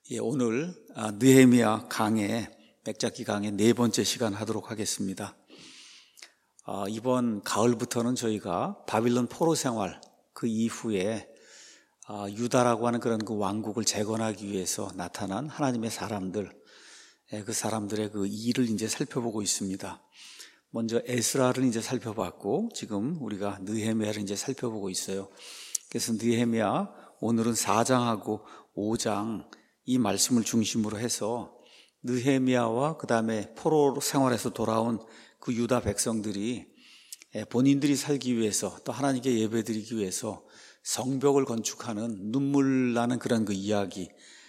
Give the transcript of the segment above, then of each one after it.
오늘 느헤미야 강의 맥잡기 강의 네 번째 시간 하도록 하겠습니다. 이번 가을부터는 저희가 바빌론 포로 생활 그 이후에 유다라고 하는 그런 그 왕국을 재건하기 위해서 나타난 하나님의 사람들, 그 사람들의 그 일을 이제 살펴보고 있습니다. 먼저 에스라를 이제 살펴봤고 지금 우리가 느헤미야를 이제 살펴보고 있어요. 그래서 느헤미야 오늘은 4장하고 5장 이 말씀을 중심으로 해서 느헤미야와 그 다음에 포로 생활에서 돌아온 그 유다 백성들이 본인들이 살기 위해서 또 하나님께 예배드리기 위해서 성벽을 건축하는 눈물 나는 그런 그 이야기.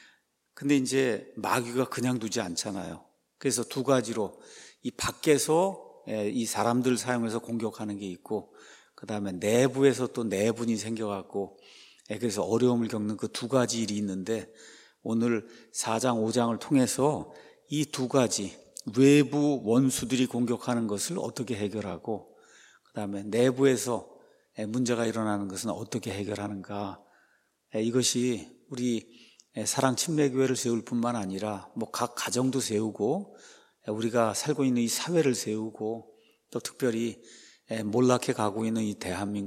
근데 이제 마귀가 그냥 두지 않잖아요. 그래서 두 가지로 이 밖에서 이 사람들 사용해서 공격하는 게 있고 그 다음에 내부에서 또 내분이 생겨갖고 그래서 어려움을 겪는 그 두 가지 일이 있는데 오늘 4장 5장을 통해서 이 두 가지 외부 원수들이 공격하는 것을 어떻게 해결하고 그 다음에 내부에서 문제가 일어나는 것은 어떻게 해결하는가. 이것이 우리 사랑 침례교회를 세울 뿐만 아니라 각 가정도 세우고 우리가 살고 있는 이 사회를 세우고 또 특별히 몰락해 가고 있는 이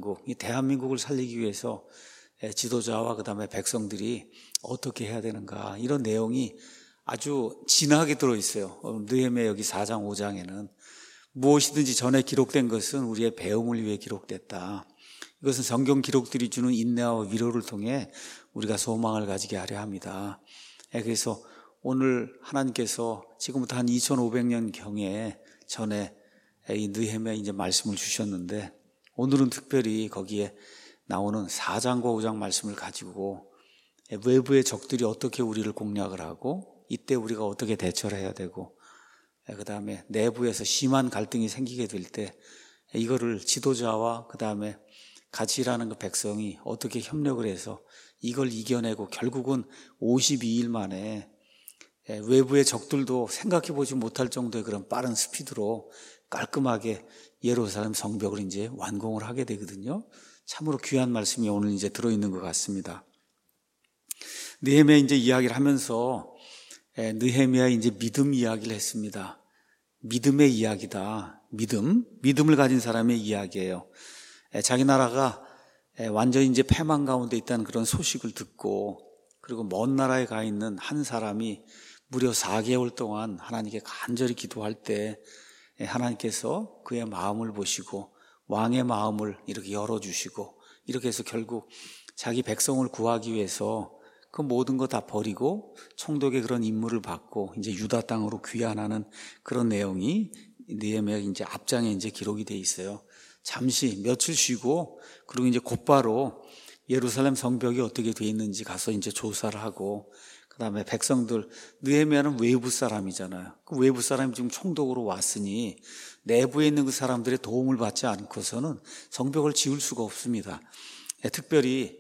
대한민국을 살리기 위해서 지도자와 그 다음에 백성들이 어떻게 해야 되는가, 이런 내용이 아주 진하게 들어있어요. 느헤미야 여기 4장 5장에는 무엇이든지 전에 기록된 것은 우리의 배움을 위해 기록됐다. 이것은 성경 기록들이 주는 인내와 위로를 통해 우리가 소망을 가지게 하려 합니다. 그래서 오늘 하나님께서 지금부터 한 2500년경에 전에 이 느헤미야 이제 말씀을 주셨는데 오늘은 특별히 거기에 나오는 4장과 5장 말씀을 가지고 외부의 적들이 어떻게 우리를 공략을 하고 이때 우리가 어떻게 대처를 해야 되고 그 다음에 내부에서 심한 갈등이 생기게 될 때 이거를 지도자와 그 다음에 같이 일하는 그 백성이 어떻게 협력을 해서 이걸 이겨내고 결국은 52일 만에 외부의 적들도 생각해보지 못할 정도의 그런 빠른 스피드로 깔끔하게 예루살렘 성벽을 이제 완공을 하게 되거든요. 참으로 귀한 말씀이 오늘 이제 들어있는 것 같습니다. 느헤미야 이제 이야기를 하면서 느헤미야 이제 믿음 이야기를 했습니다. 믿음의 이야기다. 믿음을 가진 사람의 이야기예요. 자기 나라가 완전히 이제 패망 가운데 있다는 그런 소식을 듣고 그리고 먼 나라에 가 있는 한 사람이 무려 4개월 동안 하나님께 간절히 기도할 때 하나님께서 그의 마음을 보시고 왕의 마음을 이렇게 열어주시고 이렇게 해서 결국 자기 백성을 구하기 위해서 그 모든 거 다 버리고 총독의 그런 임무를 받고 이제 유다 땅으로 귀환하는 그런 내용이 느헤미야 이제 앞장에 이제 기록이 돼 있어요. 잠시 며칠 쉬고 그리고 이제 곧바로 예루살렘 성벽이 어떻게 돼 있는지 가서 이제 조사를 하고 그 다음에 백성들, 느헤미야는 외부 사람이잖아요. 그 외부 사람이 지금 총독으로 왔으니 내부에 있는 그 사람들의 도움을 받지 않고서는 성벽을 지을 수가 없습니다. 특별히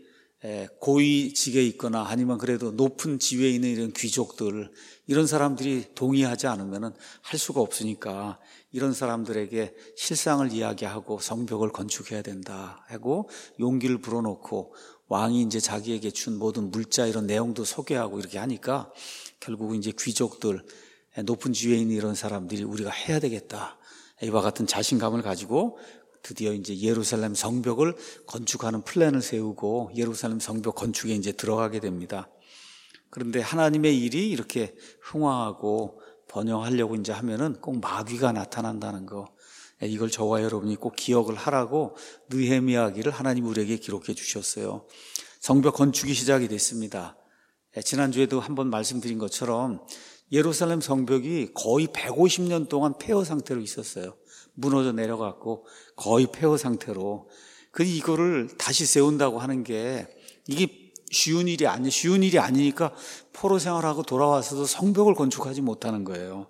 고위직에 있거나 아니면 그래도 높은 지위에 있는 이런 귀족들, 이런 사람들이 동의하지 않으면 할 수가 없으니까 이런 사람들에게 실상을 이야기하고 성벽을 건축해야 된다 하고 용기를 불어넣고 왕이 이제 자기에게 준 모든 물자 이런 내용도 소개하고 이렇게 하니까 결국 이제 귀족들, 높은 지위에 있는 이런 사람들이 우리가 해야 되겠다, 이와 같은 자신감을 가지고 드디어 이제 예루살렘 성벽을 건축하는 플랜을 세우고 예루살렘 성벽 건축에 이제 들어가게 됩니다. 그런데 하나님의 일이 이렇게 흥황하고 번영하려고 이제 하면은 꼭 마귀가 나타난다는 거, 이걸 저와 여러분이 꼭 기억을 하라고 느헤미야기를 하나님 우리에게 기록해 주셨어요. 성벽 건축이 시작이 됐습니다. 지난주에도 한번 말씀드린 것처럼 예루살렘 성벽이 거의 150년 동안 폐허 상태로 있었어요. 무너져 내려갔고 거의 폐허 상태로. 이거를 다시 세운다고 하는 게 이게 쉬운 일이 아니니까 포로 생활하고 돌아와서도 성벽을 건축하지 못하는 거예요.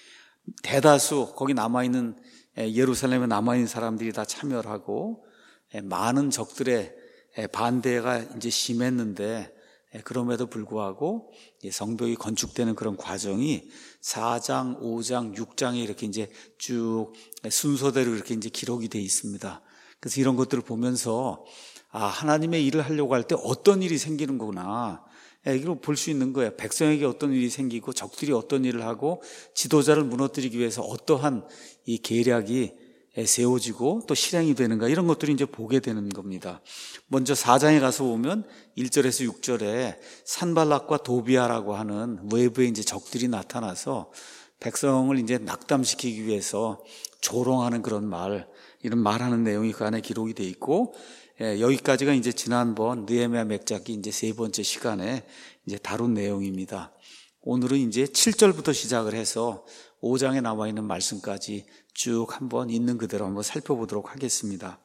대다수 거기 남아있는 예루살렘에 남아있는 사람들이 다 참여를 하고 많은 적들의 반대가 이제 심했는데 그럼에도 불구하고 성벽이 건축되는 그런 과정이 4장, 5장, 6장에 이렇게 이제 쭉 순서대로 이렇게 이제 기록이 되어 있습니다. 그래서 이런 것들을 보면서 하나님의 일을 하려고 할 때 어떤 일이 생기는구나, 이걸 볼 수 있는 거예요. 백성에게 어떤 일이 생기고 적들이 어떤 일을 하고 지도자를 무너뜨리기 위해서 어떠한 이 계략이 세워지고 또 실행이 되는가, 이런 것들이 이제 보게 되는 겁니다. 먼저 4장에 가서 보면 1절에서 6절에 산발락과 도비아라고 하는 외부의 이제 적들이 나타나서 백성을 이제 낙담시키기 위해서 조롱하는 그런 이런 말하는 내용이 그 안에 기록이 돼 있고, 여기까지가 이제 지난번 느헤미야 맥잡기 이제 세 번째 시간에 이제 다룬 내용입니다. 오늘은 이제 7절부터 시작을 해서 5장에 나와 있는 말씀까지 쭉 한번 있는 그대로 한번 살펴보도록 하겠습니다.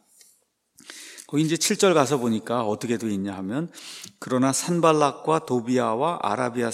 거기 이제 7절 가서 보니까 어떻게 되어 있냐 하면, 그러나 산발락과 도비아와 아라비아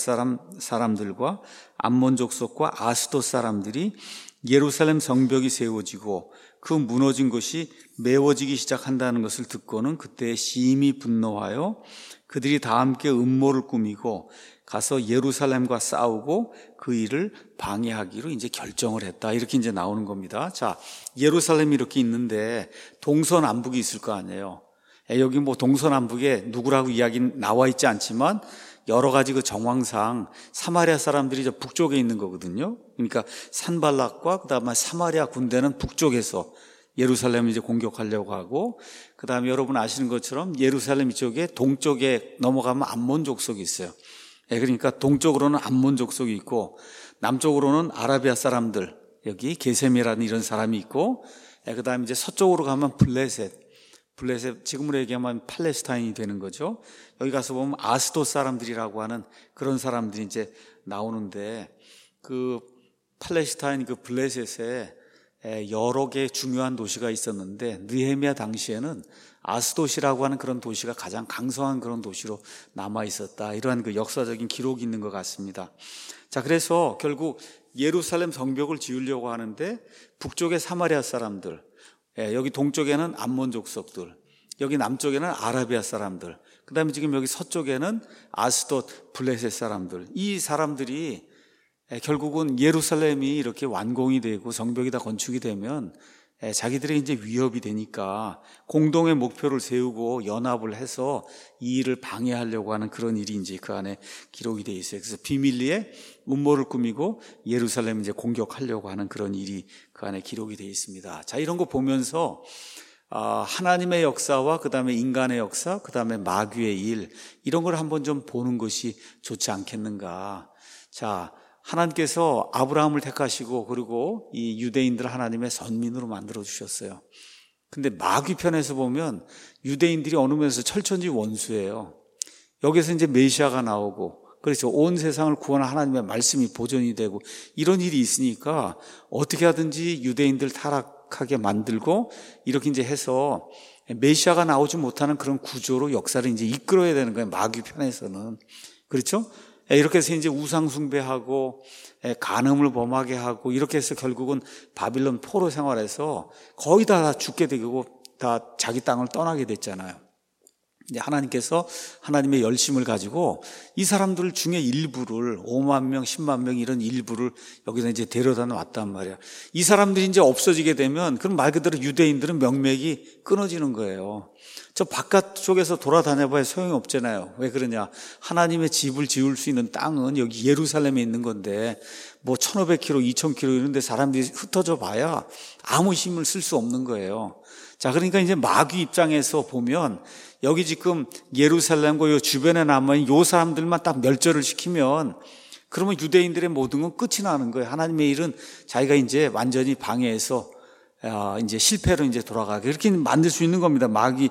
사람들과 암몬 족속과 아스돗 사람들이 예루살렘 성벽이 세워지고 그 무너진 것이 메워지기 시작한다는 것을 듣고는 그때 심히 분노하여 그들이 다 함께 음모를 꾸미고 가서 예루살렘과 싸우고 그 일을 방해하기로 이제 결정을 했다. 이렇게 이제 나오는 겁니다. 자, 예루살렘이 이렇게 있는데 동서남북이 있을 거 아니에요. 여기 뭐 동서남북에 누구라고 이야기는 나와 있지 않지만 여러 가지 그 정황상 사마리아 사람들이 저 북쪽에 있는 거거든요. 그러니까 산발락과 그다음에 사마리아 군대는 북쪽에서 예루살렘을 이제 공격하려고 하고, 그다음에 여러분 아시는 것처럼 예루살렘 이쪽에 동쪽에 넘어가면 암몬 족속이 있어요. 그러니까 동쪽으로는 암몬 족속이 있고 남쪽으로는 아라비아 사람들, 여기 게셈이라는 이런 사람이 있고, 그다음에 이제 서쪽으로 가면 블레셋, 지금으로 얘기하면 팔레스타인이 되는 거죠. 여기 가서 보면 아스돗 사람들이라고 하는 그런 사람들이 이제 나오는데, 그 팔레스타인 그 블레셋에 여러 개의 중요한 도시가 있었는데 느헤미야 당시에는 아스돗이라고 하는 그런 도시가 가장 강성한 그런 도시로 남아 있었다. 이러한 그 역사적인 기록이 있는 것 같습니다. 자, 그래서 결국 예루살렘 성벽을 지으려고 하는데 북쪽에 사마리아 사람들, 여기 동쪽에는 암몬 족속들, 여기 남쪽에는 아라비아 사람들, 그 다음에 지금 여기 서쪽에는 아스돗, 블레셋 사람들, 이 사람들이 결국은 예루살렘이 이렇게 완공이 되고 성벽이 다 건축이 되면 자기들의 이제 위협이 되니까 공동의 목표를 세우고 연합을 해서 이 일을 방해하려고 하는 그런 일이 이제 그 안에 기록이 되어 있어요. 그래서 비밀리에 음모를 꾸미고 예루살렘 이제 공격하려고 하는 그런 일이 그 안에 기록이 되어 있습니다. 자, 이런 거 보면서 하나님의 역사와 그 다음에 인간의 역사, 그 다음에 마귀의 일, 이런 걸 한번 좀 보는 것이 좋지 않겠는가. 자, 하나님께서 아브라함을 택하시고 그리고 이 유대인들을 하나님의 선민으로 만들어 주셨어요. 근데 마귀 편에서 보면 유대인들이 어느 면에서 철천지 원수예요. 여기서 이제 메시아가 나오고, 그래서 온 세상을 구원한 하나님의 말씀이 보존이 되고 이런 일이 있으니까 어떻게 하든지 유대인들 타락하게 만들고 이렇게 이제 해서 메시아가 나오지 못하는 그런 구조로 역사를 이제 이끌어야 되는 거예요. 마귀 편에서는. 그렇죠? 이렇게 해서 이제 우상 숭배하고 간음을 범하게 하고 이렇게 해서 결국은 바빌론 포로 생활에서 거의 다 죽게 되고 다 자기 땅을 떠나게 됐잖아요. 이제 하나님께서 하나님의 열심을 가지고 이 사람들 중에 일부를 5만 명, 10만 명 이런 일부를 여기서 이제 데려다 놨단 말이야. 이 사람들이 이제 없어지게 되면 그럼 말 그대로 유대인들은 명맥이 끊어지는 거예요. 저 바깥쪽에서 돌아다녀봐야 소용이 없잖아요. 왜 그러냐? 하나님의 집을 지을 수 있는 땅은 여기 예루살렘에 있는 건데 뭐 1500km, 2000km 이런 데 사람들이 흩어져 봐야 아무 힘을 쓸 수 없는 거예요. 자, 그러니까 이제 마귀 입장에서 보면 여기 지금 예루살렘과 요 주변에 남아있는 요 사람들만 딱 멸절을 시키면 그러면 유대인들의 모든 건 끝이 나는 거예요. 하나님의 일은 자기가 이제 완전히 방해해서 이제 실패로 이제 돌아가게 그렇게 만들 수 있는 겁니다. 마귀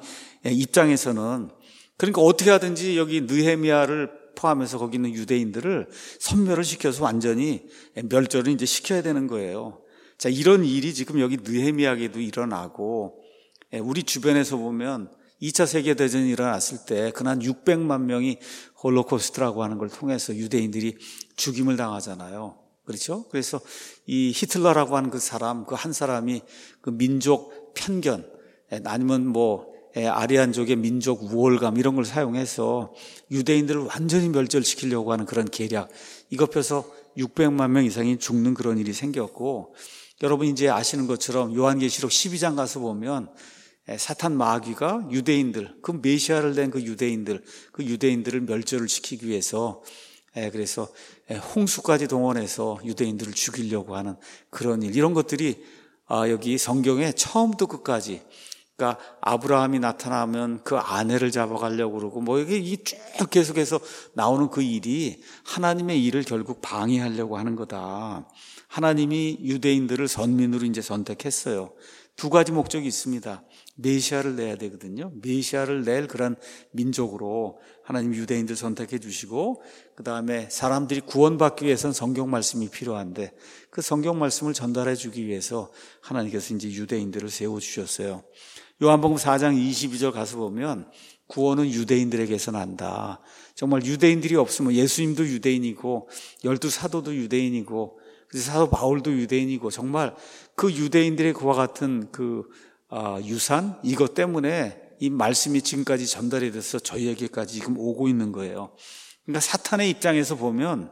입장에서는. 그러니까 어떻게 하든지 여기 느헤미야를 포함해서 거기 있는 유대인들을 섬멸을 시켜서 완전히 멸절을 이제 시켜야 되는 거예요. 자, 이런 일이 지금 여기 느헤미야에도 일어나고 우리 주변에서 보면 2차 세계대전이 일어났을 때 그난 600만 명이 홀로코스트라고 하는 걸 통해서 유대인들이 죽임을 당하잖아요. 그렇죠? 그래서 이 히틀러라고 하는 그 사람, 그 한 사람이 그 민족 편견, 아니면 뭐 아리안족의 민족 우월감 이런 걸 사용해서 유대인들을 완전히 멸절시키려고 하는 그런 계략, 이거 펴서 600만 명 이상이 죽는 그런 일이 생겼고, 여러분 이제 아시는 것처럼 요한계시록 12장 가서 보면 사탄 마귀가 유대인들, 그 메시아를 낸 그 유대인들을 멸절을 시키기 위해서 그래서 홍수까지 동원해서 유대인들을 죽이려고 하는 그런 일, 이런 것들이 여기 성경에 처음부터 끝까지, 그러니까 아브라함이 나타나면 그 아내를 잡아가려고 그러고 뭐 이게 쭉 계속해서 나오는 그 일이 하나님의 일을 결국 방해하려고 하는 거다. 하나님이 유대인들을 선민으로 이제 선택했어요. 두 가지 목적이 있습니다. 메시아를 내야 되거든요. 메시아를 낼 그런 민족으로 하나님 유대인들 선택해 주시고, 그 다음에 사람들이 구원받기 위해서는 성경 말씀이 필요한데 그 성경 말씀을 전달해 주기 위해서 하나님께서 이제 유대인들을 세워주셨어요. 요한복음 4장 22절 가서 보면 구원은 유대인들에게서 난다. 정말 유대인들이 없으면, 예수님도 유대인이고 12사도도 유대인이고 사도 바울도 유대인이고, 정말 그 유대인들의 그와 같은 그 유산, 이것 때문에 이 말씀이 지금까지 전달이 돼서 저희에게까지 지금 오고 있는 거예요. 그러니까 사탄의 입장에서 보면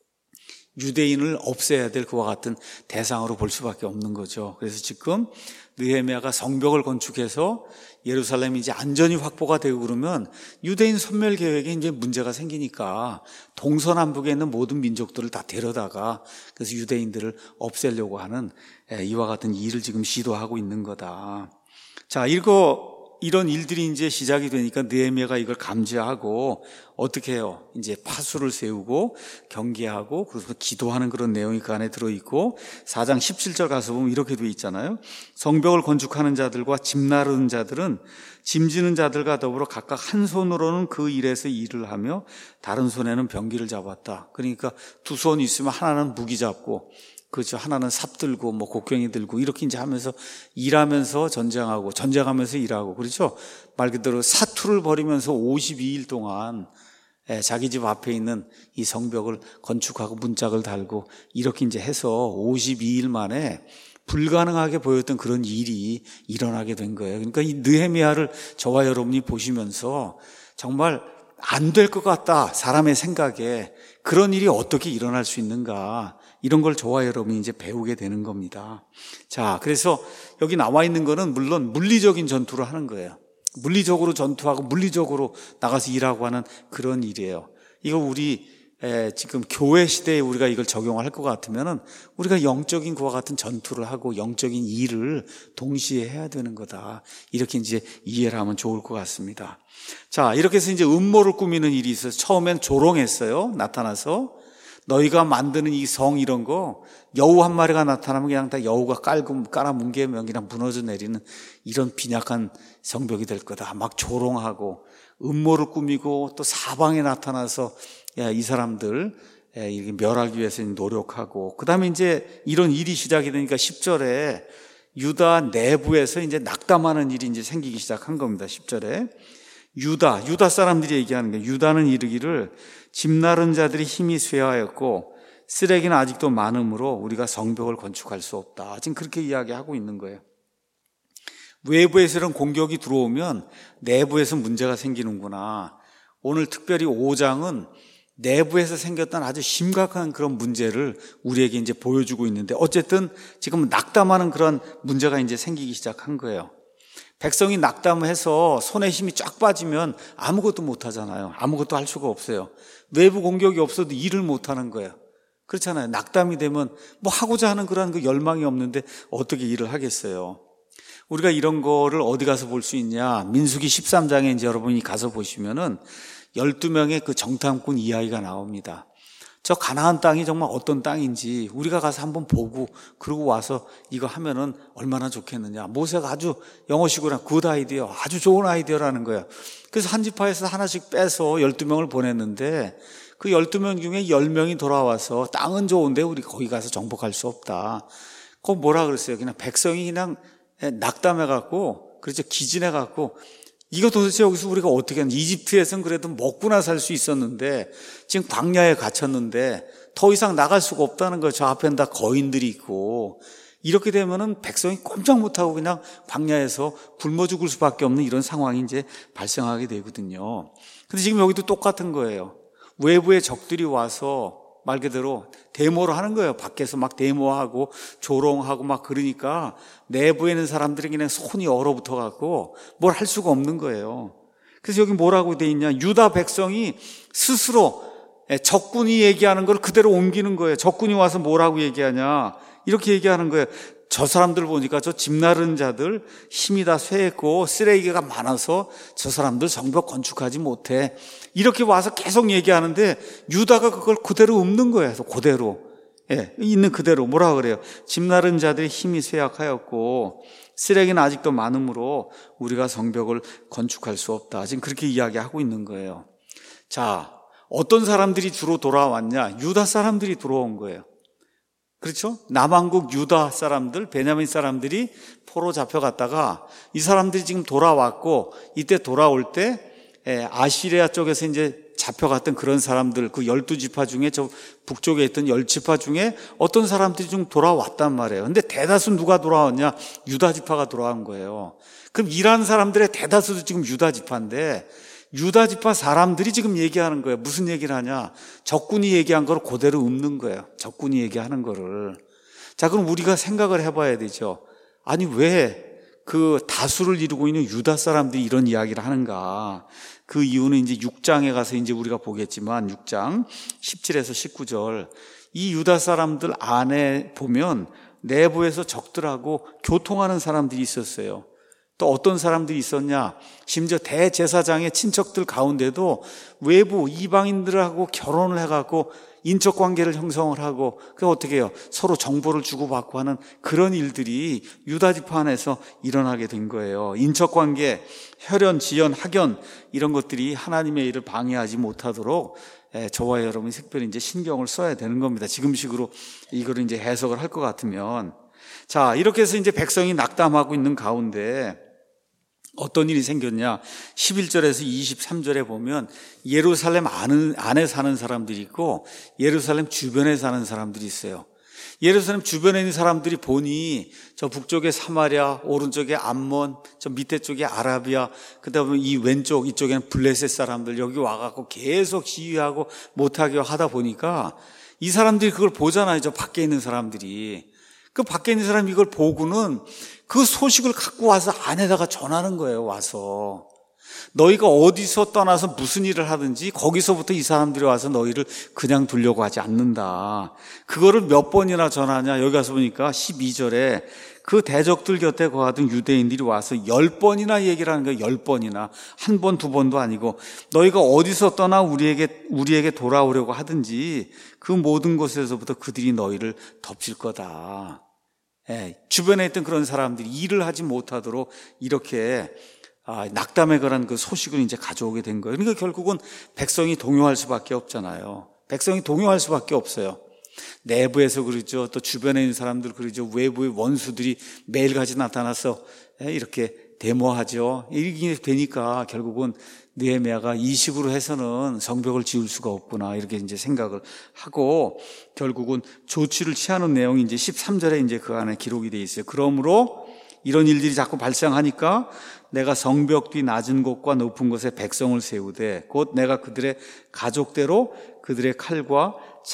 유대인을 없애야 될 그와 같은 대상으로 볼 수밖에 없는 거죠. 그래서 지금 느헤미야가 성벽을 건축해서 예루살렘이 이제 안전이 확보가 되고 그러면 유대인 소멸 계획에 이제 문제가 생기니까 동서남북에 있는 모든 민족들을 다 데려다가 그래서 유대인들을 없애려고 하는 이와 같은 일을 지금 시도하고 있는 거다. 자, 이런 일들이 이제 시작이 되니까 느헤미야가 이걸 감지하고 어떻게 해요? 이제 파수를 세우고 경계하고 그래서 기도하는 그런 내용이 그 안에 들어있고, 4장 17절 가서 보면 이렇게 되어 있잖아요. 성벽을 건축하는 자들과 짐 나르는 자들은 짐 지는 자들과 더불어 각각 한 손으로는 그 일에서 일을 하며 다른 손에는 병기를 잡았다. 그러니까 두 손이 있으면 하나는 무기 잡고, 그렇죠. 하나는 삽 들고 뭐 곡괭이 들고 이렇게 이제 하면서 일하면서 전쟁하고 전쟁하면서 일하고, 그렇죠. 말 그대로 사투를 벌이면서 52일 동안 자기 집 앞에 있는 이 성벽을 건축하고 문짝을 달고 이렇게 이제 해서 52일 만에 불가능하게 보였던 그런 일이 일어나게 된 거예요. 그러니까 이 느헤미야를 저와 여러분이 보시면서 정말 안 될 것 같다, 사람의 생각에. 그런 일이 어떻게 일어날 수 있는가, 이런 걸 저와 여러분이 이제 배우게 되는 겁니다. 자, 그래서 여기 나와 있는 거는 물론 물리적인 전투를 하는 거예요. 물리적으로 전투하고 물리적으로 나가서 일하고 하는 그런 일이에요. 이거 우리 지금 교회 시대에 우리가 이걸 적용할 것 같으면은 우리가 영적인 그와 같은 전투를 하고 영적인 일을 동시에 해야 되는 거다. 이렇게 이제 이해를 하면 좋을 것 같습니다. 자, 이렇게 해서 이제 음모를 꾸미는 일이 있어서 처음엔 조롱했어요. 나타나서 너희가 만드는 이 성 이런 거 여우 한 마리가 나타나면 그냥 다 여우가 깔아 뭉개면 그냥 무너져 내리는 이런 빈약한 성벽이 될 거다. 막 조롱하고 음모를 꾸미고 또 사방에 나타나서 이 사람들 이렇게 멸하기 위해서 노력하고, 그 다음에 이제 이런 일이 시작이 되니까 10절에 유다 내부에서 이제 낙담하는 일이 이제 생기기 시작한 겁니다. 10절에 유다 사람들이 얘기하는 거예요. 유다는 이르기를 짐 나른 자들이 힘이 쇠하였고 쓰레기는 아직도 많으므로 우리가 성벽을 건축할 수 없다. 지금 그렇게 이야기하고 있는 거예요. 외부에서 이런 공격이 들어오면 내부에서 문제가 생기는구나. 오늘 특별히 5장은 내부에서 생겼던 아주 심각한 그런 문제를 우리에게 이제 보여주고 있는데, 어쨌든 지금 낙담하는 그런 문제가 이제 생기기 시작한 거예요. 백성이 낙담해서 손에 힘이 쫙 빠지면 아무것도 못 하잖아요. 아무것도 할 수가 없어요. 외부 공격이 없어도 일을 못 하는 거예요. 그렇잖아요. 낙담이 되면 뭐 하고자 하는 그런 그 열망이 없는데 어떻게 일을 하겠어요. 우리가 이런 거를 어디 가서 볼 수 있냐? 민수기 13장에 이제 여러분이 가서 보시면은 12명의 그 정탐꾼 이야기가 나옵니다. 저 가나안 땅이 정말 어떤 땅인지 우리가 가서 한번 보고 그러고 와서 이거 하면은 얼마나 좋겠느냐. 모세가 아주 영어식으로 굿 아이디어, 아주 좋은 아이디어라는 거예요. 그래서 한 지파에서 하나씩 빼서 12명을 보냈는데 그 12명 중에 10명이 돌아와서 땅은 좋은데 우리 거기 가서 정복할 수 없다. 그거 뭐라 그랬어요? 그냥 백성이 그냥 낙담해갖고, 그렇죠, 기진해갖고 이거 도대체 여기서 우리가 어떻게 하는, 이집트에서는 그래도 먹고나 살 수 있었는데 지금 광야에 갇혔는데 더 이상 나갈 수가 없다는 거예요. 저 앞에는 다 거인들이 있고, 이렇게 되면은 백성이 꼼짝 못하고 그냥 광야에서 굶어 죽을 수밖에 없는 이런 상황이 이제 발생하게 되거든요. 근데 지금 여기도 똑같은 거예요. 외부의 적들이 와서 말 그대로 데모를 하는 거예요. 밖에서 막 데모하고 조롱하고 막 그러니까 내부에 있는 사람들이 그냥 손이 얼어붙어 갖고 뭘 할 수가 없는 거예요. 그래서 여기 뭐라고 돼 있냐? 유다 백성이 스스로 적군이 얘기하는 걸 그대로 옮기는 거예요. 적군이 와서 뭐라고 얘기하냐? 이렇게 얘기하는 거예요. 저 사람들 보니까 저 집 나르는 자들 힘이 다 쇠했고 쓰레기가 많아서 저 사람들 성벽 건축하지 못해. 이렇게 와서 계속 얘기하는데 유다가 그걸 그대로 읊는 거예요. 그대로. 있는 그대로. 뭐라 그래요? 집 나르는 자들의 힘이 쇠약하였고 쓰레기는 아직도 많으므로 우리가 성벽을 건축할 수 없다. 지금 그렇게 이야기하고 있는 거예요. 자, 어떤 사람들이 주로 돌아왔냐? 유다 사람들이 돌아온 거예요. 그렇죠? 남왕국 유다 사람들, 베냐민 사람들이 포로 잡혀갔다가 이 사람들이 지금 돌아왔고 이때 돌아올 때 아시리아 쪽에서 이제 잡혀갔던 그런 사람들, 그 12지파 중에 저 북쪽에 있던 10지파 중에 어떤 사람들이 좀 돌아왔단 말이에요. 근데 대다수 누가 돌아왔냐? 유다 지파가 돌아온 거예요. 그럼 일하는 사람들의 대다수도 지금 유다 지파인데 유다 지파 사람들이 지금 얘기하는 거예요. 무슨 얘기를 하냐? 적군이 얘기한 걸 그대로 읊는 거예요. 적군이 얘기하는 거를. 자, 그럼 우리가 생각을 해봐야 되죠. 아니, 왜 그 다수를 이루고 있는 유다 사람들이 이런 이야기를 하는가? 그 이유는 이제 6장에 가서 이제 우리가 보겠지만 6장 17에서 19절 이 유다 사람들 안에 보면 내부에서 적들하고 교통하는 사람들이 있었어요. 또 어떤 사람들이 있었냐? 심지어 대제사장의 친척들 가운데도 외부 이방인들하고 결혼을 해갖고 인척관계를 형성을 하고 그 어떻게 해요? 서로 정보를 주고받고 하는 그런 일들이 유다 지파 안에서 일어나게 된 거예요. 인척관계, 혈연, 지연, 학연 이런 것들이 하나님의 일을 방해하지 못하도록 저와 여러분이 특별히 이제 신경을 써야 되는 겁니다. 지금식으로 이거를 이제 해석을 할 것 같으면. 자, 이렇게 해서 이제 백성이 낙담하고 있는 가운데 어떤 일이 생겼냐? 11절에서 23절에 보면 예루살렘 안에 사는 사람들이 있고 예루살렘 주변에 사는 사람들이 있어요. 예루살렘 주변에 있는 사람들이 보니 저 북쪽에 사마리아, 오른쪽에 암몬, 저 밑에 쪽에 아라비아, 그다음에 이 왼쪽 이쪽에는 블레셋 사람들 여기 와갖고 계속 시위하고 못하게 하다 보니까 이 사람들이 그걸 보잖아요. 저 밖에 있는 사람들이. 그 밖에 있는 사람이 이걸 보고는 그 소식을 갖고 와서 안에다가 전하는 거예요. 와서 너희가 어디서 떠나서 무슨 일을 하든지 거기서부터 이 사람들이 와서 너희를 그냥 두려고 하지 않는다. 그거를 몇 번이나 전하냐? 여기 가서 보니까 12절에 그 대적들 곁에 거하던 유대인들이 와서 10번이나 얘기를 하는 거예요. 10번이나. 한 번, 두 번도 아니고 너희가 어디서 떠나 우리에게 돌아오려고 하든지 그 모든 곳에서부터 그들이 너희를 덮칠 거다. 주변에 있던 그런 사람들이 일을 하지 못하도록 이렇게 낙담에 관한 그 소식을 이제 가져오게 된 거예요. 그러니까 결국은 백성이 동요할 수밖에 없잖아요. 백성이 동요할 수밖에 없어요. 내부에서 그러죠. 또 주변에 있는 사람들 그러죠. 외부의 원수들이 매일같이 나타나서 이렇게 데모하죠. 이렇게 되니까 결국은 느헤미야가 이 식으로 해서는 성벽을 지을 수가 없구나 이렇게 이제 생각을 하고 결국은 조치를 취하는 내용이 이제 13절에 이제 그 안에 기록이 돼 있어요. 그러므로 이런 일들이 자꾸 발생하니까 내가 성벽 뒤 낮은 곳과 높은 곳에 백성을 세우되 곧 내가 그들의 가족대로 그들의 칼과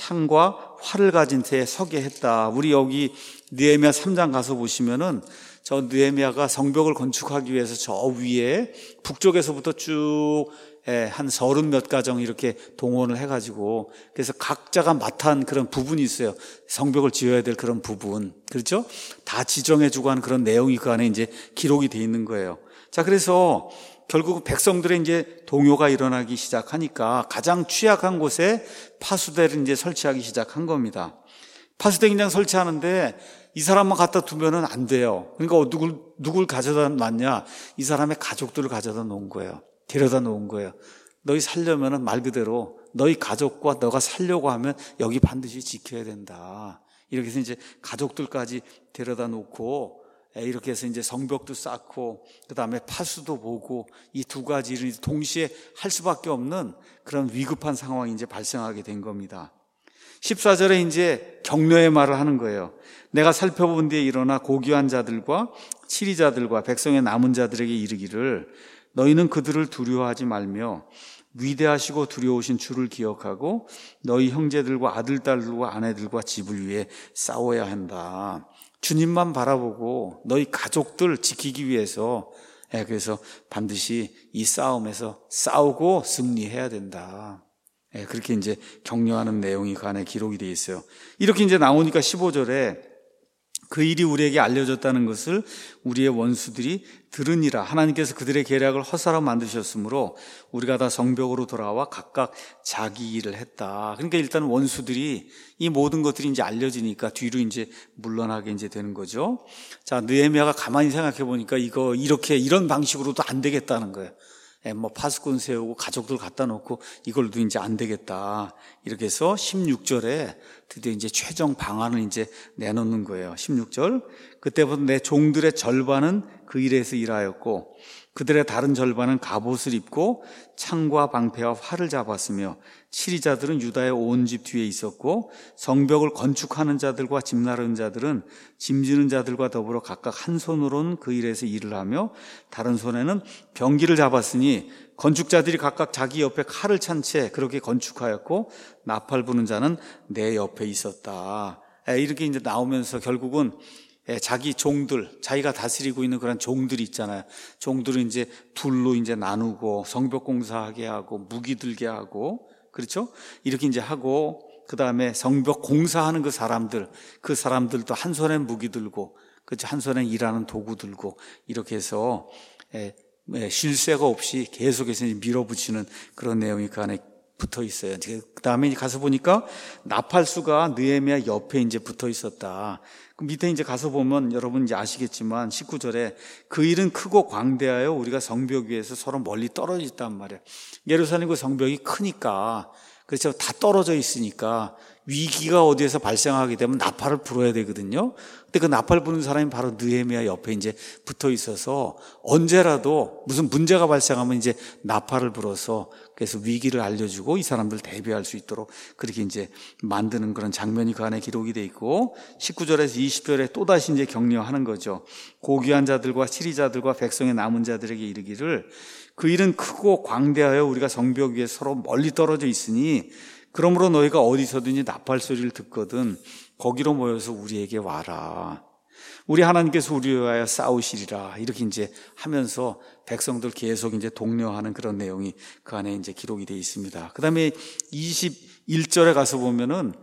창과 활을 가진 채 서게 했다. 우리 여기 느헤미야 3장 가서 보시면은 저 느헤미야가 성벽을 건축하기 위해서 저 위에 북쪽에서부터 쭉 한 30몇 가정 이렇게 동원을 해가지고 그래서 각자가 맡은 그런 부분이 있어요. 성벽을 지어야 될 그런 부분. 그렇죠? 다 지정해주고 하는 그런 내용이 그 안에 이제 기록이 돼 있는 거예요. 자, 그래서 결국 백성들의 이제 동요가 일어나기 시작하니까 가장 취약한 곳에 파수대를 이제 설치하기 시작한 겁니다. 파수대 공장 설치하는데 이 사람만 갖다 두면은 안 돼요. 그러니까 누굴 가져다 놨냐? 이 사람의 가족들을 가져다 놓은 거예요. 데려다 놓은 거예요. 너희 살려면은 말 그대로 너희 가족과 너가 살려고 하면 여기 반드시 지켜야 된다. 이렇게 해서 이제 가족들까지 데려다 놓고 이렇게 해서 이제 성벽도 쌓고 그다음에 파수도 보고 이 두 가지를 동시에 할 수밖에 없는 그런 위급한 상황이 이제 발생하게 된 겁니다. 14절에 이제 격려의 말을 하는 거예요. 내가 살펴본 뒤에 일어나 고귀한 자들과 치리자들과 백성의 남은 자들에게 이르기를 너희는 그들을 두려워하지 말며 위대하시고 두려우신 주를 기억하고 너희 형제들과 아들, 딸들과 아내들과 집을 위해 싸워야 한다. 주님만 바라보고 너희 가족들 지키기 위해서 그래서 반드시 이 싸움에서 싸우고 승리해야 된다. 그렇게 이제 격려하는 내용이 그 안에 기록이 되어 있어요. 이렇게 이제 나오니까 15절에 그 일이 우리에게 알려졌다는 것을 우리의 원수들이 들으니라. 하나님께서 그들의 계략을 헛사로 만드셨으므로 우리가 다 성벽으로 돌아와 각각 자기 일을 했다. 그러니까 일단 원수들이 이 모든 것들이 이제 알려지니까 뒤로 이제 물러나게 이제 되는 거죠. 자, 느헤미야가 가만히 생각해 보니까 이런 방식으로도 안 되겠다는 거예요. 파수꾼 세우고 가족들 갖다 놓고 이걸도 이제 안 되겠다. 이렇게 해서 16절에 드디어 이제 최종 방안을 이제 내놓는 거예요. 16절. 그때부터 내 종들의 절반은 그 일에서 일하였고 그들의 다른 절반은 갑옷을 입고 창과 방패와 활을 잡았으며 치리자들은 유다의 온 집 뒤에 있었고 성벽을 건축하는 자들과 집 나르는 자들은 짐 지는 자들과 더불어 각각 한 손으로는 그 일에서 일을 하며 다른 손에는 병기를 잡았으니 건축자들이 각각 자기 옆에 칼을 찬 채 그렇게 건축하였고 나팔 부는 자는 내 옆에 있었다. 이렇게 이제 나오면서 결국은 자기 종들, 자기가 다스리고 있는 그런 종들이 있잖아요. 종들은 이제 둘로 이제 나누고 성벽 공사하게 하고 무기 들게 하고 그렇죠? 이렇게 이제 하고 그 다음에 성벽 공사하는 그 사람들도 한 손에 무기 들고 그렇죠? 한 손에 일하는 도구 들고 이렇게 해서 쉴 새가 없이 계속해서 밀어붙이는 그런 내용이 그 안에 붙어 있어요. 그 다음에 가서 보니까 나팔수가 느헤미야 옆에 이제 붙어 있었다. 그 밑에 이제 가서 보면 여러분 이제 아시겠지만 19절에 그 일은 크고 광대하여 우리가 성벽 위에서 서로 멀리 떨어져 있단 말이에요. 예루살렘 그 성벽이 크니까 그렇죠. 다 떨어져 있으니까 위기가 어디에서 발생하게 되면 나팔을 불어야 되거든요. 근데 그 나팔 부는 사람이 바로 느헤미야 옆에 이제 붙어 있어서 언제라도 무슨 문제가 발생하면 이제 나팔을 불어서 그래서 위기를 알려주고 이 사람들 대비할 수 있도록 그렇게 이제 만드는 그런 장면이 그 안에 기록이 돼 있고 19절에서 20절에 또다시 이제 격려하는 거죠. 고귀한 자들과 치리자들과 백성의 남은 자들에게 이르기를 그 일은 크고 광대하여 우리가 성벽 위에 서로 멀리 떨어져 있으니 그러므로 너희가 어디서든지 나팔 소리를 듣거든 거기로 모여서 우리에게 와라. 우리 하나님께서 우리를 위하여 싸우시리라. 이렇게 이제 하면서 백성들 계속 이제 독려하는 그런 내용이 그 안에 이제 기록이 되어 있습니다. 그 다음에 21절에 가서 보면은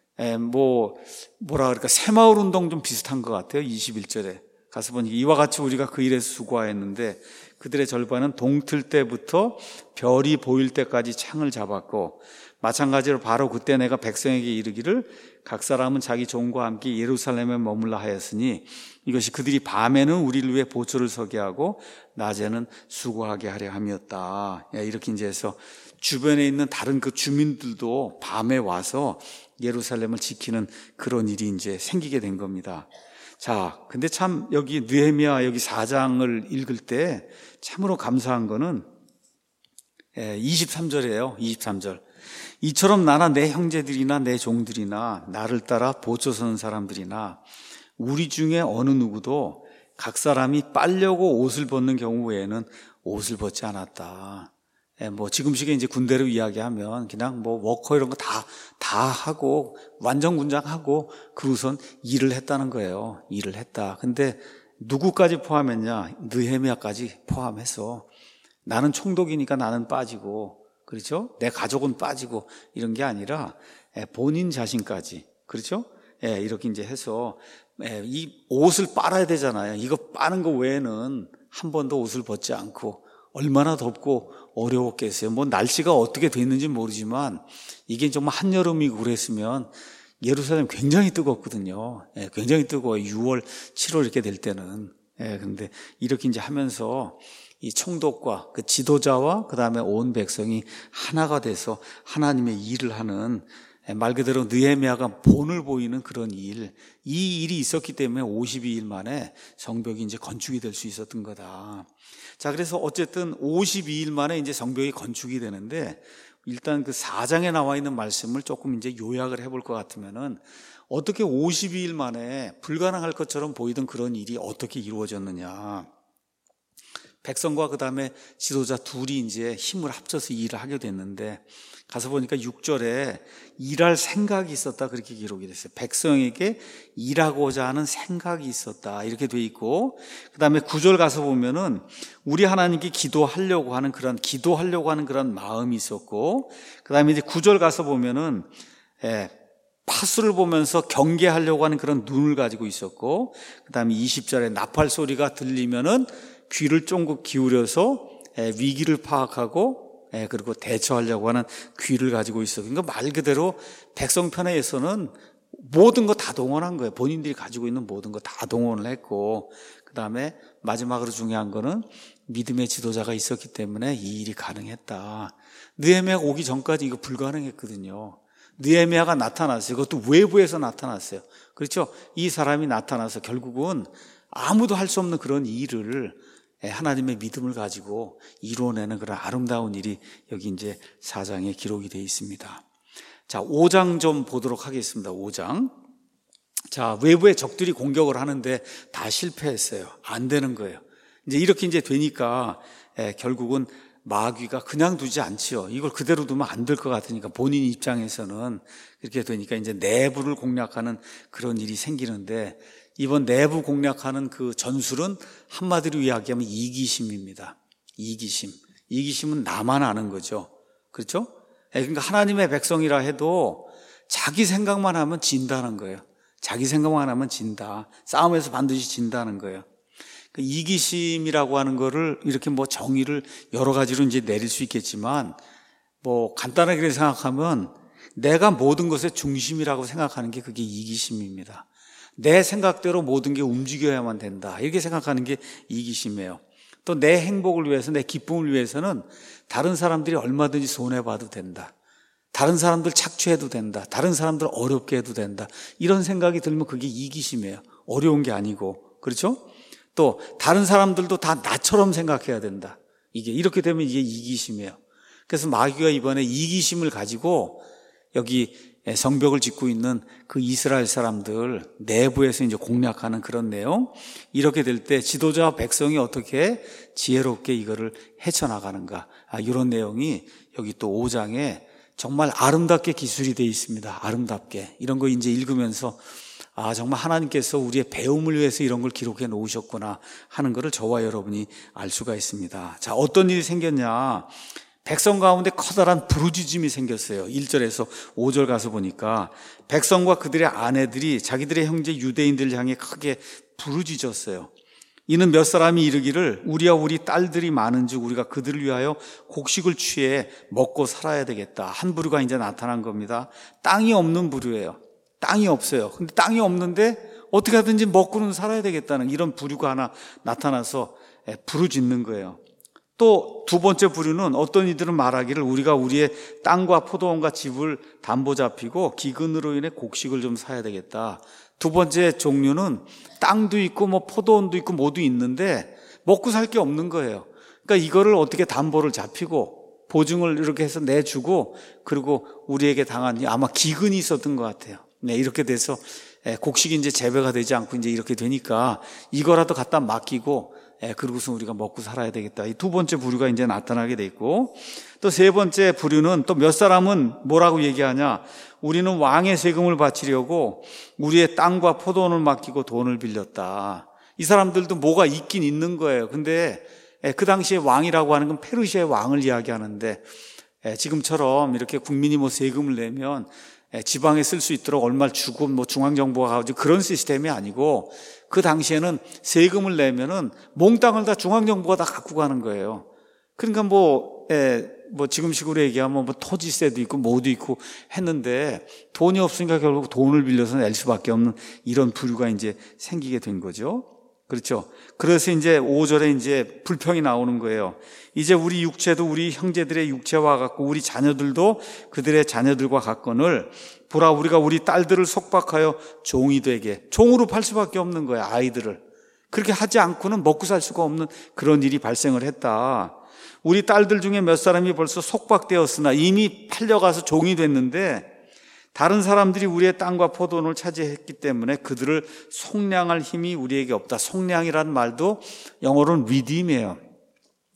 뭐라 그럴까 새마을 운동 좀 비슷한 것 같아요. 21절에 가서 보니 이와 같이 우리가 그 일에서 수고하였는데 그들의 절반은 동틀 때부터 별이 보일 때까지 창을 잡았고 마찬가지로 바로 그때 내가 백성에게 이르기를 각 사람은 자기 종과 함께 예루살렘에 머물라 하였으니 이것이 그들이 밤에는 우리를 위해 보초를 서게 하고 낮에는 수고하게 하려 함이었다. 이렇게 이제 해서 주변에 있는 다른 그 주민들도 밤에 와서 예루살렘을 지키는 그런 일이 이제 생기게 된 겁니다. 자, 근데 참 여기 느헤미야 여기 4장을 읽을 때 참으로 감사한 거는 23절이에요. 23절. 이처럼 나나 내 형제들이나 내 종들이나 나를 따라 보초 서는 사람들이나 우리 중에 어느 누구도 각 사람이 빨려고 옷을 벗는 경우 외에는 옷을 벗지 않았다. 지금식에 이제 군대로 이야기하면 그냥 워커 이런 거 다 하고 완전 군장하고 그러고선 일을 했다는 거예요. 일을 했다. 근데 누구까지 포함했냐? 느헤미야까지 포함해서 나는 총독이니까 나는 빠지고 그렇죠? 내 가족은 빠지고 이런 게 아니라 본인 자신까지 그렇죠? 이렇게 이제 해서 이 옷을 빨아야 되잖아요. 이거 빠는 거 외에는 한 번도 옷을 벗지 않고 얼마나 덥고 어려웠겠어요. 날씨가 어떻게 됐는지 모르지만 이게 정말 한여름이고 그랬으면 예루살렘 굉장히 뜨겁거든요. 굉장히 뜨거워요. 6월, 7월 이렇게 될 때는. 근데 이렇게 이제 하면서 이 총독과 그 지도자와 그 다음에 온 백성이 하나가 돼서 하나님의 일을 하는 말 그대로 느헤미야가 본을 보이는 그런 일, 이 일이 있었기 때문에 52일 만에 성벽이 이제 건축이 될 수 있었던 거다. 자, 그래서 어쨌든 52일 만에 이제 성벽이 건축이 되는데 일단 그 4장에 나와 있는 말씀을 조금 이제 요약을 해볼 것 같으면은 어떻게 52일 만에 불가능할 것처럼 보이던 그런 일이 어떻게 이루어졌느냐. 백성과 그 다음에 지도자 둘이 이제 힘을 합쳐서 일을 하게 됐는데, 가서 보니까 6절에 일할 생각이 있었다 그렇게 기록이 됐어요. 백성에게 일하고자 하는 생각이 있었다 이렇게 돼 있고, 그 다음에 9절 가서 보면은 우리 하나님께 기도하려고 하는 그런 마음이 있었고, 그 다음에 이제 9절 가서 보면은 파수를 보면서 경계하려고 하는 그런 눈을 가지고 있었고, 그 다음에 20절에 나팔 소리가 들리면은 귀를 쫑긋 기울여서 위기를 파악하고 그리고 대처하려고 하는 귀를 가지고 있어. 그러니까 말 그대로 백성 편에서는 모든 거 다 동원한 거예요. 본인들이 가지고 있는 모든 거 다 동원을 했고, 그 다음에 마지막으로 중요한 거는 믿음의 지도자가 있었기 때문에 이 일이 가능했다. 느헤미야가 오기 전까지 이거 불가능했거든요. 느헤미야가 나타났어요. 그것도 외부에서 나타났어요. 그렇죠? 이 사람이 나타나서 결국은 아무도 할 수 없는 그런 일을 하나님의 믿음을 가지고 이루어내는 그런 아름다운 일이 여기 이제 4장에 기록이 되어 있습니다. 자, 5장 좀 보도록 하겠습니다. 5장. 자, 외부의 적들이 공격을 하는데 다 실패했어요. 안 되는 거예요. 이제 이렇게 이제 되니까 결국은 마귀가 그냥 두지 않지요. 이걸 그대로 두면 안 될 것 같으니까 본인 입장에서는 그렇게 되니까 이제 내부를 공략하는 그런 일이 생기는데, 이번 내부 공략하는 그 전술은 한마디로 이야기하면 이기심입니다. 이기심은 나만 아는 거죠. 그렇죠? 그러니까 하나님의 백성이라 해도 자기 생각만 하면 진다는 거예요. 자기 생각만 하면 진다. 싸움에서 반드시 진다는 거예요. 그 이기심이라고 하는 거를 이렇게 뭐 정의를 여러 가지로 이제 내릴 수 있겠지만, 뭐 간단하게 생각하면 내가 모든 것의 중심이라고 생각하는 게 그게 이기심입니다. 내 생각대로 모든 게 움직여야만 된다 이렇게 생각하는 게 이기심이에요. 또 내 행복을 위해서, 내 기쁨을 위해서는 다른 사람들이 얼마든지 손해봐도 된다, 다른 사람들 착취해도 된다, 다른 사람들 어렵게 해도 된다, 이런 생각이 들면 그게 이기심이에요. 어려운 게 아니고. 그렇죠? 또 다른 사람들도 다 나처럼 생각해야 된다, 이렇게 되면 이게 이기심이에요. 그래서 마귀가 이번에 이기심을 가지고 여기 성벽을 짓고 있는 그 이스라엘 사람들 내부에서 이제 공략하는 그런 내용, 이렇게 될 때 지도자와 백성이 어떻게 지혜롭게 이거를 헤쳐나가는가, 이런 내용이 여기 또 5장에 정말 아름답게 기술이 되어 있습니다. 아름답게. 이런 거 이제 읽으면서 정말 하나님께서 우리의 배움을 위해서 이런 걸 기록해 놓으셨구나 하는 것을 저와 여러분이 알 수가 있습니다. 자, 어떤 일이 생겼냐? 백성 가운데 커다란 부르짖음이 생겼어요. 1절에서 5절 가서 보니까 백성과 그들의 아내들이 자기들의 형제 유대인들을 향해 크게 부르짖었어요. 이는 몇 사람이 이르기를 우리와 우리 딸들이 많은즉 우리가 그들을 위하여 곡식을 취해 먹고 살아야 되겠다. 한 부류가 이제 나타난 겁니다. 땅이 없는 부류예요. 땅이 없어요. 근데 땅이 없는데 어떻게 하든지 먹고는 살아야 되겠다는 이런 부류가 하나 나타나서 부르짖는 거예요. 또 두 번째 부류는 어떤 이들은 말하기를 우리가 우리의 땅과 포도원과 집을 담보 잡히고 기근으로 인해 곡식을 좀 사야 되겠다. 두 번째 종류는 땅도 있고 뭐 포도원도 있고 모두 있는데 먹고 살 게 없는 거예요. 그러니까 이거를 어떻게 담보를 잡히고 보증을 이렇게 해서 내주고, 그리고 우리에게 당한 아마 기근이 있었던 것 같아요. 네, 이렇게 돼서 곡식이 이제 재배가 되지 않고 이제 이렇게 되니까 이거라도 갖다 맡기고 그러고서 우리가 먹고 살아야 되겠다. 이 두 번째 부류가 이제 나타나게 돼 있고, 또 세 번째 부류는 또 몇 사람은 뭐라고 얘기하냐? 우리는 왕의 세금을 바치려고 우리의 땅과 포도원을 맡기고 돈을 빌렸다. 이 사람들도 뭐가 있긴 있는 거예요. 근데 그 당시에 왕이라고 하는 건 페르시아의 왕을 이야기하는데, 지금처럼 이렇게 국민이 뭐 세금을 내면 지방에 쓸 수 있도록 얼마를 주고 뭐 중앙정부가 가지고 그런 시스템이 아니고, 그 당시에는 세금을 내면은 몽땅을 다 중앙정부가 다 갖고 가는 거예요. 그러니까 뭐 지금식으로 얘기하면 뭐 토지세도 있고 뭐도 있고 했는데 돈이 없으니까 결국 돈을 빌려서 낼 수밖에 없는 이런 부류가 이제 생기게 된 거죠. 그렇죠. 그래서 이제 5절에 이제 불평이 나오는 거예요. 이제 우리 육체도 우리 형제들의 육체와 같고 우리 자녀들도 그들의 자녀들과 같거늘 보라, 우리가 우리 딸들을 속박하여 종이 되게, 종으로 팔 수밖에 없는 거예요. 아이들을 그렇게 하지 않고는 먹고 살 수가 없는 그런 일이 발생을 했다. 우리 딸들 중에 몇 사람이 벌써 속박되었으나 이미 팔려가서 종이 됐는데 다른 사람들이 우리의 땅과 포도원을 차지했기 때문에 그들을 속량할 힘이 우리에게 없다. 속량이라는 말도 영어로는 redeem이에요.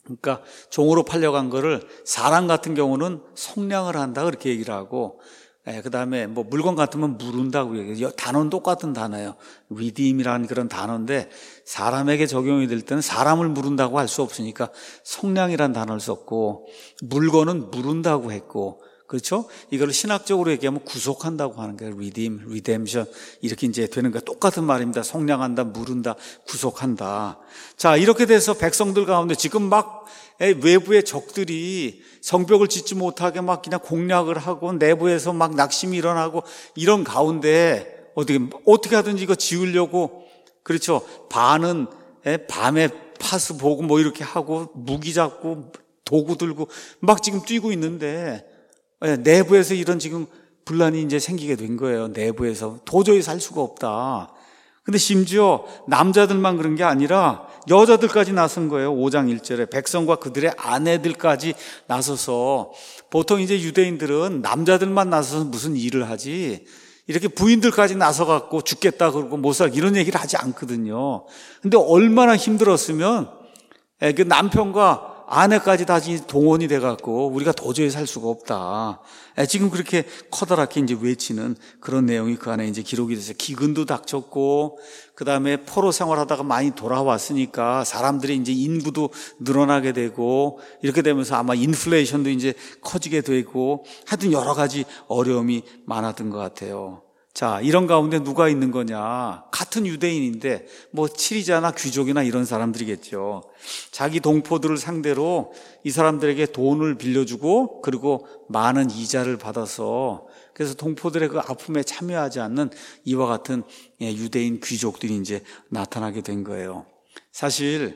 그러니까 종으로 팔려간 거를 사람 같은 경우는 속량을 한다 그렇게 얘기를 하고, 그다음에 뭐 물건 같으면 무른다고 얘기해요. 단어는 똑같은 단어예요. redeem이라는 그런 단어인데 사람에게 적용이 될 때는 사람을 무른다고 할 수 없으니까 속량이라는 단어를 썼고, 물건은 무른다고 했고, 그렇죠? 이걸 신학적으로 얘기하면 구속한다고 하는 거예요. redeem, redemption 이렇게 이제 되는 거 똑같은 말입니다. 속량한다, 무른다, 구속한다. 자, 이렇게 돼서 백성들 가운데 지금 막 외부의 적들이 성벽을 짓지 못하게 막 그냥 공략을 하고 내부에서 막 낙심이 일어나고 이런 가운데 어떻게 하든지 이거 지으려고, 그렇죠? 반은 밤에 파스 보고 뭐 이렇게 하고 무기 잡고 도구 들고 막 지금 뛰고 있는데 내부에서 이런 지금 분란이 이제 생기게 된 거예요. 내부에서 도저히 살 수가 없다. 근데 심지어 남자들만 그런 게 아니라 여자들까지 나선 거예요. 5장 1절에 백성과 그들의 아내들까지 나서서, 보통 이제 유대인들은 남자들만 나서서 무슨 일을 하지 이렇게 부인들까지 나서갖고 죽겠다 그러고 못 살 이런 얘기를 하지 않거든요. 근데 얼마나 힘들었으면 그 남편과 아내까지 다 동원이 돼갖고 우리가 도저히 살 수가 없다. 지금 그렇게 커다랗게 이제 외치는 그런 내용이 그 안에 이제 기록이 돼서 기근도 닥쳤고, 그 다음에 포로 생활하다가 많이 돌아왔으니까 사람들이 이제 인구도 늘어나게 되고, 이렇게 되면서 아마 인플레이션도 이제 커지게 되고, 하여튼 여러 가지 어려움이 많았던 것 같아요. 자, 이런 가운데 누가 있는 거냐? 같은 유대인인데 뭐 치리자나 귀족이나 이런 사람들이겠죠. 자기 동포들을 상대로 이 사람들에게 돈을 빌려주고 그리고 많은 이자를 받아서, 그래서 동포들의 그 아픔에 참여하지 않는 이와 같은 유대인 귀족들이 이제 나타나게 된 거예요. 사실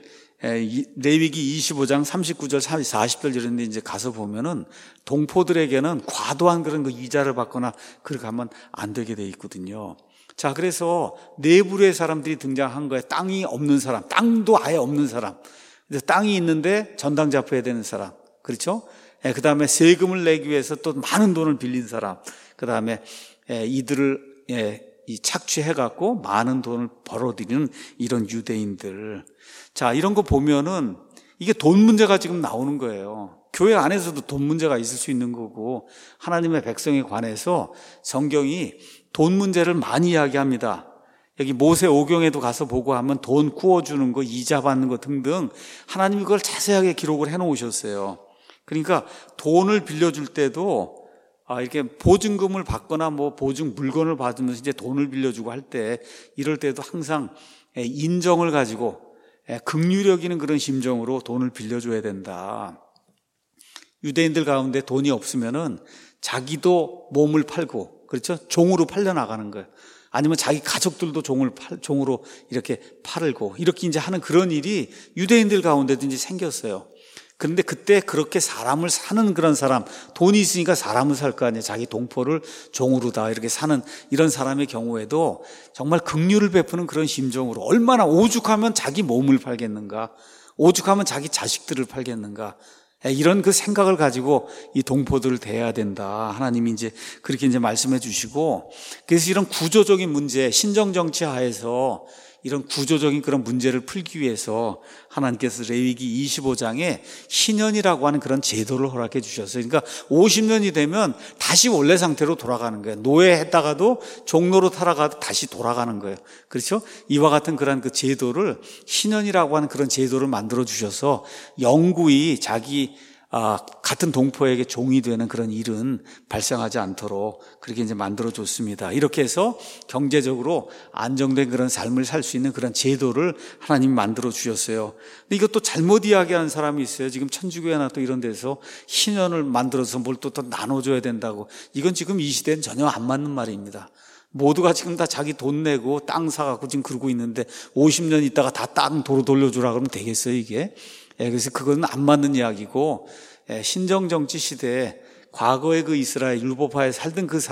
레위기 25장 39절 40절 이런 데 이제 가서 보면은 동포들에게는 과도한 그런 그 이자를 받거나 그렇게 하면 안 되게 돼 있거든요. 자, 그래서 내부의 사람들이 등장한 거예요. 땅이 없는 사람, 땅도 아예 없는 사람. 그래서 땅이 있는데 전당 잡혀야 되는 사람. 그렇죠? 그 다음에 세금을 내기 위해서 또 많은 돈을 빌린 사람. 그 다음에 이들을 착취해갖고 많은 돈을 벌어들이는 이런 유대인들. 자, 이런 거 보면은 이게 돈 문제가 지금 나오는 거예요. 교회 안에서도 돈 문제가 있을 수 있는 거고, 하나님의 백성에 관해서 성경이 돈 문제를 많이 이야기합니다. 여기 모세 오경에도 가서 보고 하면 돈 구워주는 거, 이자 받는 거 등등 하나님이 그걸 자세하게 기록을 해놓으셨어요. 그러니까 돈을 빌려줄 때도 이렇게 보증금을 받거나 뭐 보증 물건을 받으면서 이제 돈을 빌려주고 할 때, 이럴 때도 항상 인정을 가지고 긍휼력 있는 그런 심정으로 돈을 빌려줘야 된다. 유대인들 가운데 돈이 없으면은 자기도 몸을 팔고, 그렇죠? 종으로 팔려 나가는 거예요. 아니면 자기 가족들도 종으로 이렇게 팔고, 이렇게 이제 하는 그런 일이 유대인들 가운데도 이제 생겼어요. 그런데 그때 그렇게 사람을 사는 그런 사람, 돈이 있으니까 사람을 살 거 아니에요. 자기 동포를 종으로 다 이렇게 사는 이런 사람의 경우에도 정말 긍휼을 베푸는 그런 심정으로, 얼마나 오죽하면 자기 몸을 팔겠는가, 오죽하면 자기 자식들을 팔겠는가, 이런 그 생각을 가지고 이 동포들을 대해야 된다. 하나님이 이제 그렇게 이제 말씀해 주시고, 그래서 이런 구조적인 문제, 신정 정치 하에서 이런 구조적인 그런 문제를 풀기 위해서 하나님께서 레위기 25장에 희년이라고 하는 그런 제도를 허락해 주셨어요. 그러니까 50년이 되면 다시 원래 상태로 돌아가는 거예요. 노예했다가도 종로로 타라가도 다시 돌아가는 거예요. 그렇죠? 이와 같은 그런 그 제도를, 희년이라고 하는 그런 제도를 만들어 주셔서 영구히 자기 같은 동포에게 종이 되는 그런 일은 발생하지 않도록 그렇게 이제 만들어줬습니다. 이렇게 해서 경제적으로 안정된 그런 삶을 살 수 있는 그런 제도를 하나님이 만들어주셨어요. 근데 이것도 잘못 이야기하는 사람이 있어요. 지금 천주교회나 또 이런 데서 희년을 만들어서 뭘 또 나눠줘야 된다고. 이건 지금 이 시대엔 전혀 안 맞는 말입니다. 모두가 지금 다 자기 돈 내고 땅 사갖고 지금 그러고 있는데 50년 있다가 다 땅 도로 돌려주라 그러면 되겠어요, 이게? 그래서 그건 안 맞는 이야기고, 신정정치 시대에 과거의 그 이스라엘 율법하에 살던 그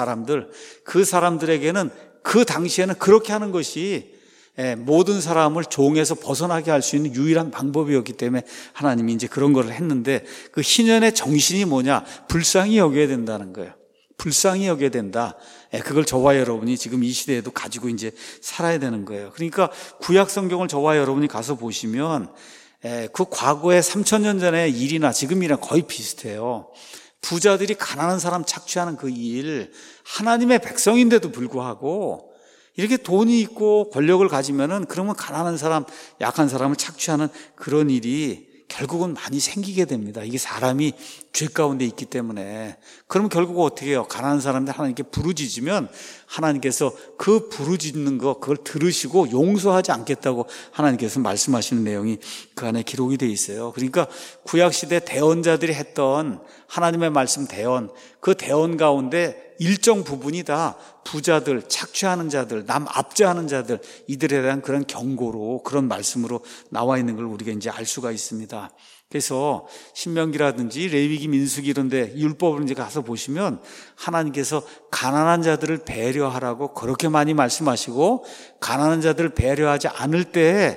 사람들에게는 그 당시에는 그렇게 하는 것이 모든 사람을 종에서 벗어나게 할 수 있는 유일한 방법이었기 때문에 하나님이 이제 그런 걸 했는데, 그 희년의 정신이 뭐냐? 불쌍히 여겨야 된다는 거예요. 불쌍히 여겨야 된다. 그걸 저와 여러분이 지금 이 시대에도 가지고 이제 살아야 되는 거예요. 그러니까 구약 성경을 저와 여러분이 가서 보시면 그 과거에 3000년 전의 일이나 지금이랑 거의 비슷해요. 부자들이 가난한 사람 착취하는 그 일, 하나님의 백성인데도 불구하고 이렇게 돈이 있고 권력을 가지면은 그러면 가난한 사람, 약한 사람을 착취하는 그런 일이 결국은 많이 생기게 됩니다. 이게 사람이 죄 가운데 있기 때문에. 그럼 결국 어떻게 해요? 가난한 사람들 하나님께 부르짖으면 하나님께서 그 부르짖는 거 그걸 들으시고 용서하지 않겠다고 하나님께서 말씀하시는 내용이 그 안에 기록이 돼 있어요. 그러니까 구약시대 대언자들이 했던 하나님의 말씀 대언, 그 대언 가운데 일정 부분이 다 부자들, 착취하는 자들, 남 압제하는 자들, 이들에 대한 그런 경고로, 그런 말씀으로 나와 있는 걸 우리가 이제 알 수가 있습니다. 그래서 신명기라든지 레위기, 민수기 이런 데 율법을 이제 가서 보시면 하나님께서 가난한 자들을 배려하라고 그렇게 많이 말씀하시고, 가난한 자들을 배려하지 않을 때에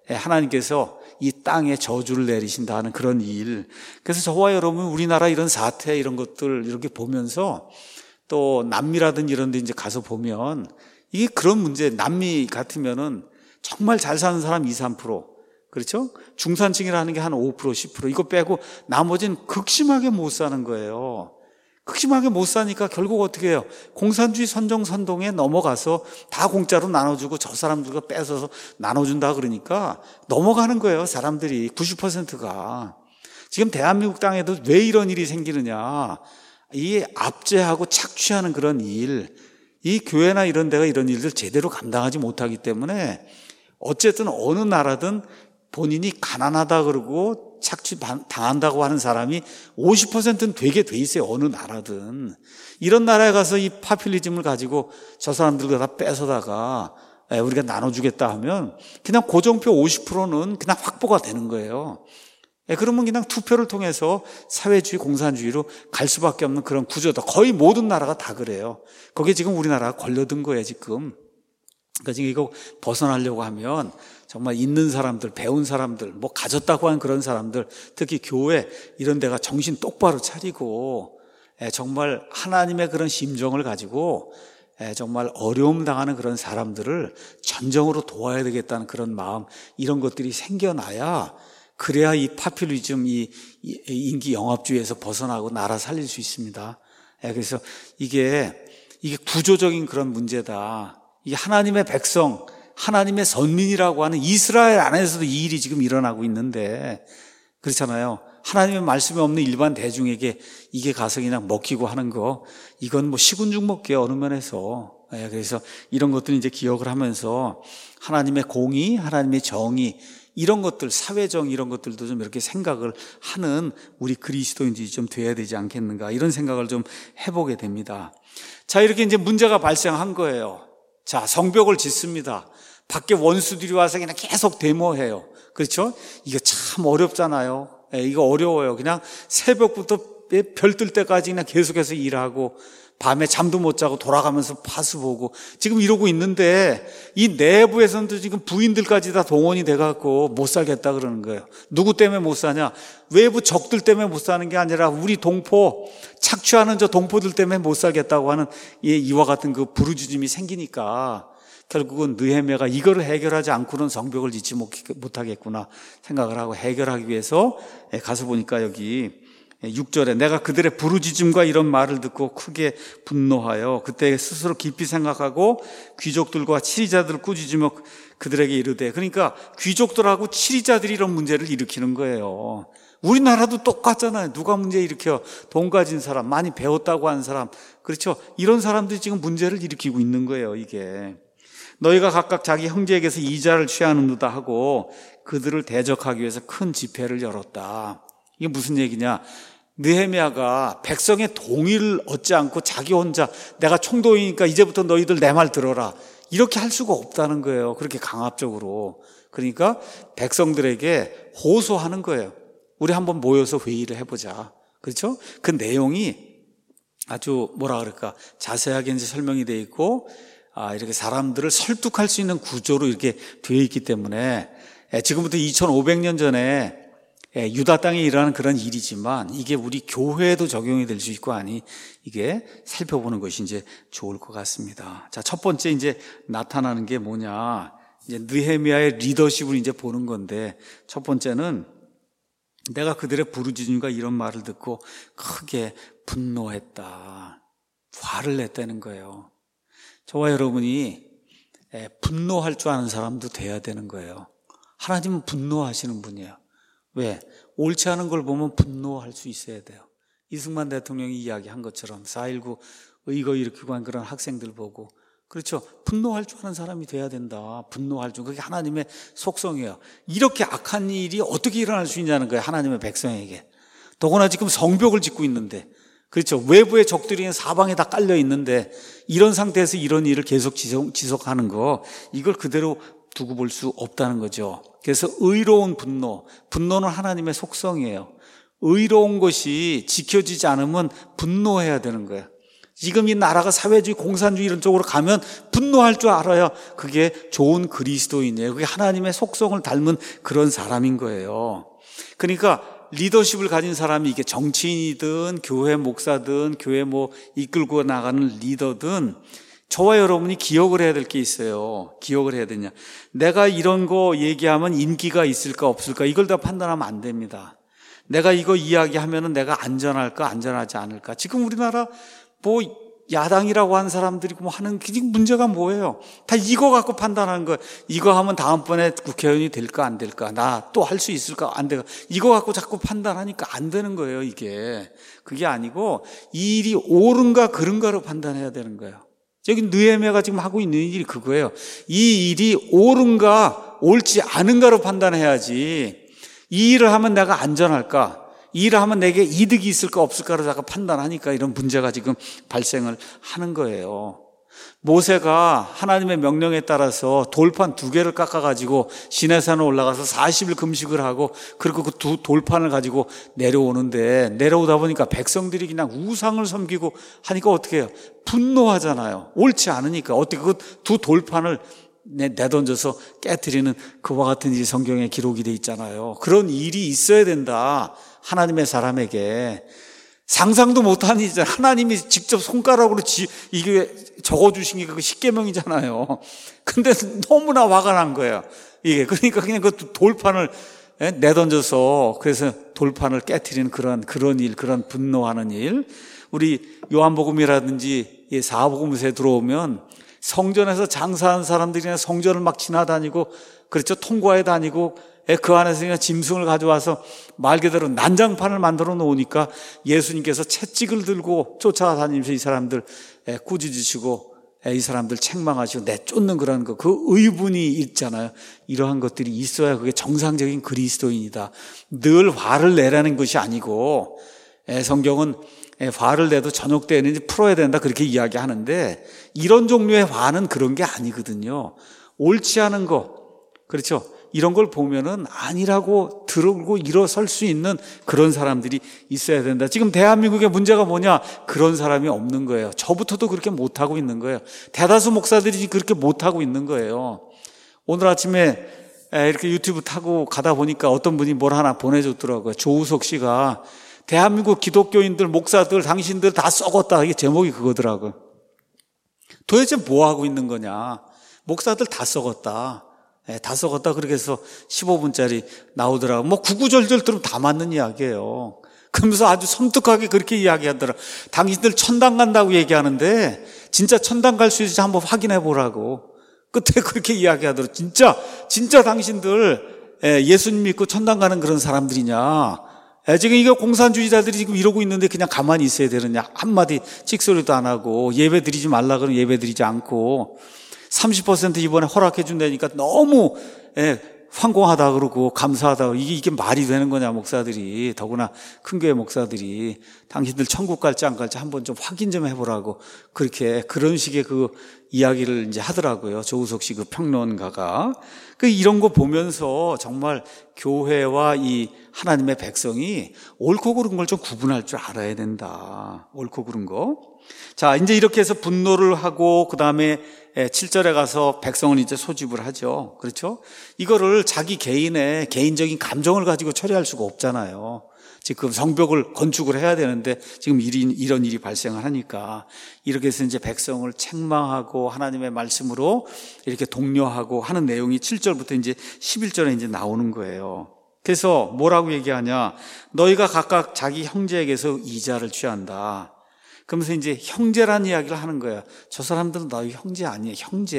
하나님께서 이 땅에 저주를 내리신다 하는 그런 일. 그래서 저와 여러분 우리나라 이런 사태 이런 것들 이렇게 보면서 또 남미라든지 이런 데 이제 가서 보면 이게 그런 문제, 남미 같으면은 정말 잘 사는 사람 2, 3%, 그렇죠? 중산층이라는 게 한 5%, 10% 이거 빼고 나머지는 극심하게 못 사는 거예요. 극심하게 못 사니까 결국 어떻게 해요? 공산주의 선정선동에 넘어가서 다 공짜로 나눠주고 저 사람들과 뺏어서 나눠준다 그러니까 넘어가는 거예요. 사람들이 90%가. 지금 대한민국 땅에도 왜 이런 일이 생기느냐, 이 압제하고 착취하는 그런 일, 이 교회나 이런 데가 이런 일들 제대로 감당하지 못하기 때문에 어쨌든 어느 나라든 본인이 가난하다 그러고 착취 당한다고 하는 사람이 50%는 되게 돼 있어요. 어느 나라든. 이런 나라에 가서 이 파퓰리즘을 가지고 저 사람들과 다 뺏어다가 우리가 나눠주겠다 하면 그냥 고정표 50%는 그냥 확보가 되는 거예요. 그러면 그냥 투표를 통해서 사회주의, 공산주의로 갈 수밖에 없는 그런 구조다. 거의 모든 나라가 다 그래요. 거기에 지금 우리나라가 걸려든 거예요, 지금. 그러니까 지금 이거 벗어나려고 하면 정말 있는 사람들, 배운 사람들, 뭐 가졌다고 하는 그런 사람들, 특히 교회 이런 데가 정신 똑바로 차리고 정말 하나님의 그런 심정을 가지고 정말 어려움 당하는 그런 사람들을 전정으로 도와야 되겠다는 그런 마음, 이런 것들이 생겨나야, 그래야 이 파퓰리즘, 이 인기 영합주의에서 벗어나고 나라 살릴 수 있습니다. 그래서 이게 구조적인 그런 문제다. 이게 하나님의 백성, 하나님의 선민이라고 하는 이스라엘 안에서도 이 일이 지금 일어나고 있는데, 그렇잖아요. 하나님의 말씀이 없는 일반 대중에게 이게 가서 그냥 먹히고 하는 거, 이건 뭐 식은죽 먹기에 어느 면에서. 그래서 이런 것들 이제 기억을 하면서 하나님의 공의, 하나님의 정의, 이런 것들, 사회정 이런 것들도 좀 이렇게 생각을 하는 우리 그리스도인들이 좀 돼야 되지 않겠는가, 이런 생각을 좀 해보게 됩니다. 자, 이렇게 이제 문제가 발생한 거예요. 자, 성벽을 짓습니다. 밖에 원수들이 와서 그냥 계속 데모해요. 그렇죠? 이거 참 어렵잖아요. 이거 어려워요. 그냥 새벽부터 별 뜰 때까지 그냥 계속해서 일하고 밤에 잠도 못 자고 돌아가면서 파수 보고 지금 이러고 있는데, 이 내부에서는 지금 부인들까지 다 동원이 돼갖고 못 살겠다 그러는 거예요. 누구 때문에 못 사냐? 외부 적들 때문에 못 사는 게 아니라 우리 동포, 착취하는 저 동포들 때문에 못 살겠다고 하는 이와 같은 그 부르짖음이 생기니까 결국은 느헤미야가 이거를 해결하지 않고는 성벽을 짓지 못하겠구나 생각을 하고 해결하기 위해서 가서 보니까 여기 6절에 내가 그들의 부르짖음과 이런 말을 듣고 크게 분노하여 그때 스스로 깊이 생각하고 귀족들과 치리자들을 꾸짖으며 그들에게 이르되, 그러니까 귀족들하고 치리자들이 이런 문제를 일으키는 거예요. 우리나라도 똑같잖아요. 누가 문제 일으켜? 돈 가진 사람, 많이 배웠다고 하는 사람, 그렇죠? 이런 사람들이 지금 문제를 일으키고 있는 거예요. 이게 너희가 각각 자기 형제에게서 이자를 취하는도다 하고 그들을 대적하기 위해서 큰 집회를 열었다. 이게 무슨 얘기냐? 느헤미야가 백성의 동의를 얻지 않고 자기 혼자 내가 총독이니까 이제부터 너희들 내 말 들어라, 이렇게 할 수가 없다는 거예요. 그렇게 강압적으로. 그러니까 백성들에게 호소하는 거예요. 우리 한번 모여서 회의를 해보자. 그렇죠? 그 내용이 아주 뭐라 그럴까, 자세하게 이제 설명이 되어 있고, 이렇게 사람들을 설득할 수 있는 구조로 이렇게 되어 있기 때문에 지금부터 2500년 전에 유다 땅에 일어나는 그런 일이지만 이게 우리 교회에도 적용이 될 수 있고 하니 이게 살펴보는 것이 이제 좋을 것 같습니다. 자, 첫 번째 이제 나타나는 게 뭐냐? 이제 느헤미야의 리더십을 이제 보는 건데, 첫 번째는 내가 그들의 부르짖음과 이런 말을 듣고 크게 분노했다. 화를 냈다는 거예요. 저와 여러분이 분노할 줄 아는 사람도 돼야 되는 거예요. 하나님은 분노하시는 분이에요. 왜? 옳지 않은 걸 보면 분노할 수 있어야 돼요. 이승만 대통령이 이야기한 것처럼 4.19 의거 일으키고 한 그런 학생들 보고, 그렇죠, 분노할 줄 아는 사람이 돼야 된다. 분노할 줄, 그게 하나님의 속성이에요. 이렇게 악한 일이 어떻게 일어날 수 있냐는 거예요, 하나님의 백성에게. 더구나 지금 성벽을 짓고 있는데, 그렇죠, 외부의 적들이 사방에 다 깔려 있는데 이런 상태에서 이런 일을 계속 지속하는 거, 이걸 그대로 두고 볼 수 없다는 거죠. 그래서 의로운 분노는 하나님의 속성이에요. 의로운 것이 지켜지지 않으면 분노해야 되는 거예요. 지금 이 나라가 사회주의, 공산주의 이런 쪽으로 가면 분노할 줄 알아야 그게 좋은 그리스도인이에요. 그게 하나님의 속성을 닮은 그런 사람인 거예요. 그러니까 리더십을 가진 사람이, 이게 정치인이든 교회 목사든 교회 이끌고 나가는 리더든, 저와 여러분이 기억을 해야 될 게 있어요. 기억을 해야 되냐, 내가 이런 거 얘기하면 인기가 있을까 없을까, 이걸 다 판단하면 안 됩니다. 내가 이거 이야기하면 내가 안전할까 안전하지 않을까. 지금 우리나라 야당이라고 하는 사람들이 하는 문제가 뭐예요? 다 이거 갖고 판단하는 거예요. 이거 하면 다음번에 국회의원이 될까 안 될까, 나 또 할 수 있을까 안 될까, 이거 갖고 자꾸 판단하니까 안 되는 거예요. 이게 그게 아니고 이 일이 옳은가 그른가로 판단해야 되는 거예요. 여기 느헤미야가 지금 하고 있는 일이 그거예요. 이 일이 옳은가 옳지 않은가로 판단해야지, 이 일을 하면 내가 안전할까, 이 일을 하면 내게 이득이 있을까 없을까를 자꾸 판단하니까 이런 문제가 지금 발생을 하는 거예요. 모세가 하나님의 명령에 따라서 돌판 2개를 깎아가지고 시내산에 올라가서 40일 금식을 하고, 그리고 그 두 돌판을 가지고 내려오는데, 내려오다 보니까 백성들이 그냥 우상을 섬기고 하니까 어떻게 해요? 분노하잖아요. 옳지 않으니까. 어떻게 그 두 돌판을 내던져서 깨트리는 그와 같은 일이 성경에 기록이 돼 있잖아요. 그런 일이 있어야 된다. 하나님의 사람에게 상상도 못한 일이잖아요. 하나님이 직접 손가락으로 이게 적어주신 게 그 십계명이잖아요. 근데 너무나 화가 난 거예요. 이게 그러니까 그냥 그 돌판을 내던져서, 그래서 돌판을 깨트리는 그런 일, 그런 분노하는 일. 우리 요한복음이라든지 사복음서에 들어오면 성전에서 장사하는 사람들이나 성전을 막 지나다니고, 그렇죠, 통과해 다니고, 그 안에서 그냥 짐승을 가져와서 말 그대로 난장판을 만들어 놓으니까 예수님께서 채찍을 들고 쫓아다니면서 이 사람들 꾸짖으시고, 이 사람들 책망하시고 내쫓는 그런 거, 그 의분이 있잖아요. 이러한 것들이 있어야 그게 정상적인 그리스도인이다. 늘 화를 내라는 것이 아니고, 성경은 화를 내도 저녁 때는 풀어야 된다 그렇게 이야기하는데, 이런 종류의 화는 그런 게 아니거든요. 옳지 않은 거, 그렇죠, 이런 걸 보면은 아니라고 들고 일어설 수 있는 그런 사람들이 있어야 된다. 지금 대한민국의 문제가 뭐냐? 그런 사람이 없는 거예요. 저부터도 그렇게 못하고 있는 거예요. 대다수 목사들이 그렇게 못하고 있는 거예요. 오늘 아침에 이렇게 유튜브 타고 가다 보니까 어떤 분이 뭘 하나 보내줬더라고요. 조우석 씨가 대한민국 기독교인들, 목사들, 당신들 다 썩었다. 이게 제목이 그거더라고요. 도대체 뭐 하고 있는 거냐? 목사들 다 썩었다. 다 썩었다. 그렇게 해서 15분짜리 나오더라고. 구구절절 들으면 다 맞는 이야기예요. 그러면서 아주 섬뜩하게 그렇게 이야기하더라. 당신들 천당 간다고 얘기하는데 진짜 천당 갈 수 있을지 한번 확인해 보라고. 끝에 그렇게 이야기하더라. 진짜 당신들 예수님 믿고 천당 가는 그런 사람들이냐? 지금 이거 공산주의자들이 지금 이러고 있는데 그냥 가만히 있어야 되느냐? 한마디 찍소리도 안 하고, 예배 드리지 말라 그러면 예배 드리지 않고, 30% 이번에 허락해 준다니까 너무 황공하다 그러고 감사하다. 이게 말이 되는 거냐, 목사들이. 더구나 큰 교회 목사들이. 당신들 천국 갈지 안 갈지 한번 좀 확인 좀 해보라고. 그런 식의 그 이야기를 이제 하더라고요. 조우석 씨 그 평론가가. 이런 거 보면서 정말 교회와 이 하나님의 백성이 옳고 그른 걸 좀 구분할 줄 알아야 된다. 옳고 그른 거. 자, 이제 이렇게 해서 분노를 하고, 그 다음에 7절에 가서 백성을 이제 소집을 하죠. 그렇죠? 이거를 자기 개인의 개인적인 감정을 가지고 처리할 수가 없잖아요. 지금 성벽을 건축을 해야 되는데 지금 이런 일이 발생을 하니까 이렇게 해서 이제 백성을 책망하고 하나님의 말씀으로 이렇게 독려하고 하는 내용이 7절부터 이제 11절에 이제 나오는 거예요. 그래서 뭐라고 얘기하냐? 너희가 각각 자기 형제에게서 이자를 취한다. 그러면서 이제 형제라는 이야기를 하는 거예요. 저 사람들은 너희 형제 아니에요.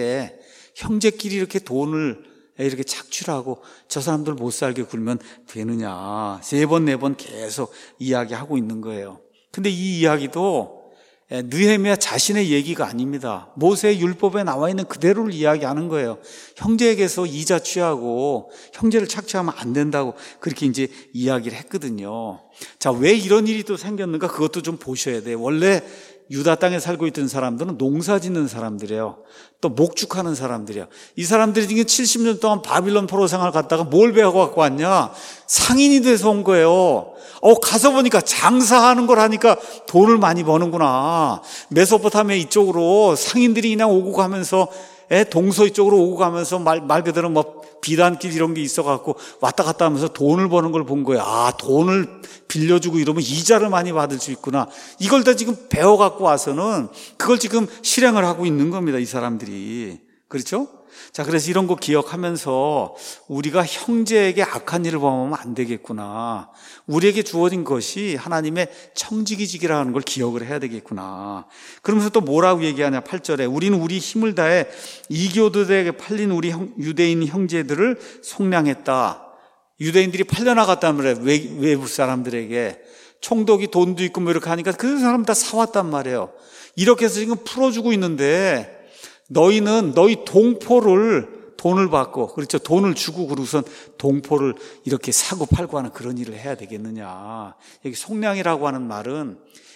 형제끼리 이렇게 돈을 이렇게 착취하고 저 사람들 못 살게 굴면 되느냐. 3번, 4번 계속 이야기하고 있는 거예요. 근데 이 이야기도 느헤미야 자신의 얘기가 아닙니다. 모세의 율법에 나와 있는 그대로를 이야기하는 거예요. 형제에게서 이자 취하고 형제를 착취하면 안 된다고 그렇게 이제 이야기를 했거든요. 자, 왜 이런 일이 또 생겼는가? 그것도 좀 보셔야 돼요. 원래 유다 땅에 살고 있던 사람들은 농사 짓는 사람들이에요. 또 목축하는 사람들이에요. 이 사람들이 지금 70년 동안 바빌론 포로 생활 갔다가 뭘 배워갖고 왔냐? 상인이 돼서 온 거예요. 가서 보니까 장사하는 걸 하니까 돈을 많이 버는구나. 메소포타미아 이쪽으로 상인들이 그냥 오고 가면서 동서 이쪽으로 오고 가면서 말 그대로 뭐 비단길 이런 게 있어갖고 왔다 갔다 하면서 돈을 버는 걸 본 거예요. 아, 돈을 빌려주고 이러면 이자를 많이 받을 수 있구나. 이걸 다 지금 배워갖고 와서는 그걸 지금 실행을 하고 있는 겁니다. 이 사람들이. 그렇죠? 자, 그래서 이런 거 기억하면서 우리가 형제에게 악한 일을 범하면 안 되겠구나. 우리에게 주어진 것이 하나님의 청지기직이라는 걸 기억을 해야 되겠구나. 그러면서 또 뭐라고 얘기하냐? 8절에 우리는 우리 힘을 다해 이교도들에게 팔린 우리 유대인 형제들을 속량했다. 유대인들이 팔려나갔단 말이에요. 외부 사람들에게. 총독이 돈도 있고 뭐 이렇게 하니까 그 사람 다 사왔단 말이에요. 이렇게 해서 지금 풀어주고 있는데 너희는 너희 동포를 돈을 받고, 그렇죠, 돈을 주고 그러고선 동포를 이렇게 사고 팔고 하는 그런 일을 해야 되겠느냐. 여기 속량이라고 하는 말은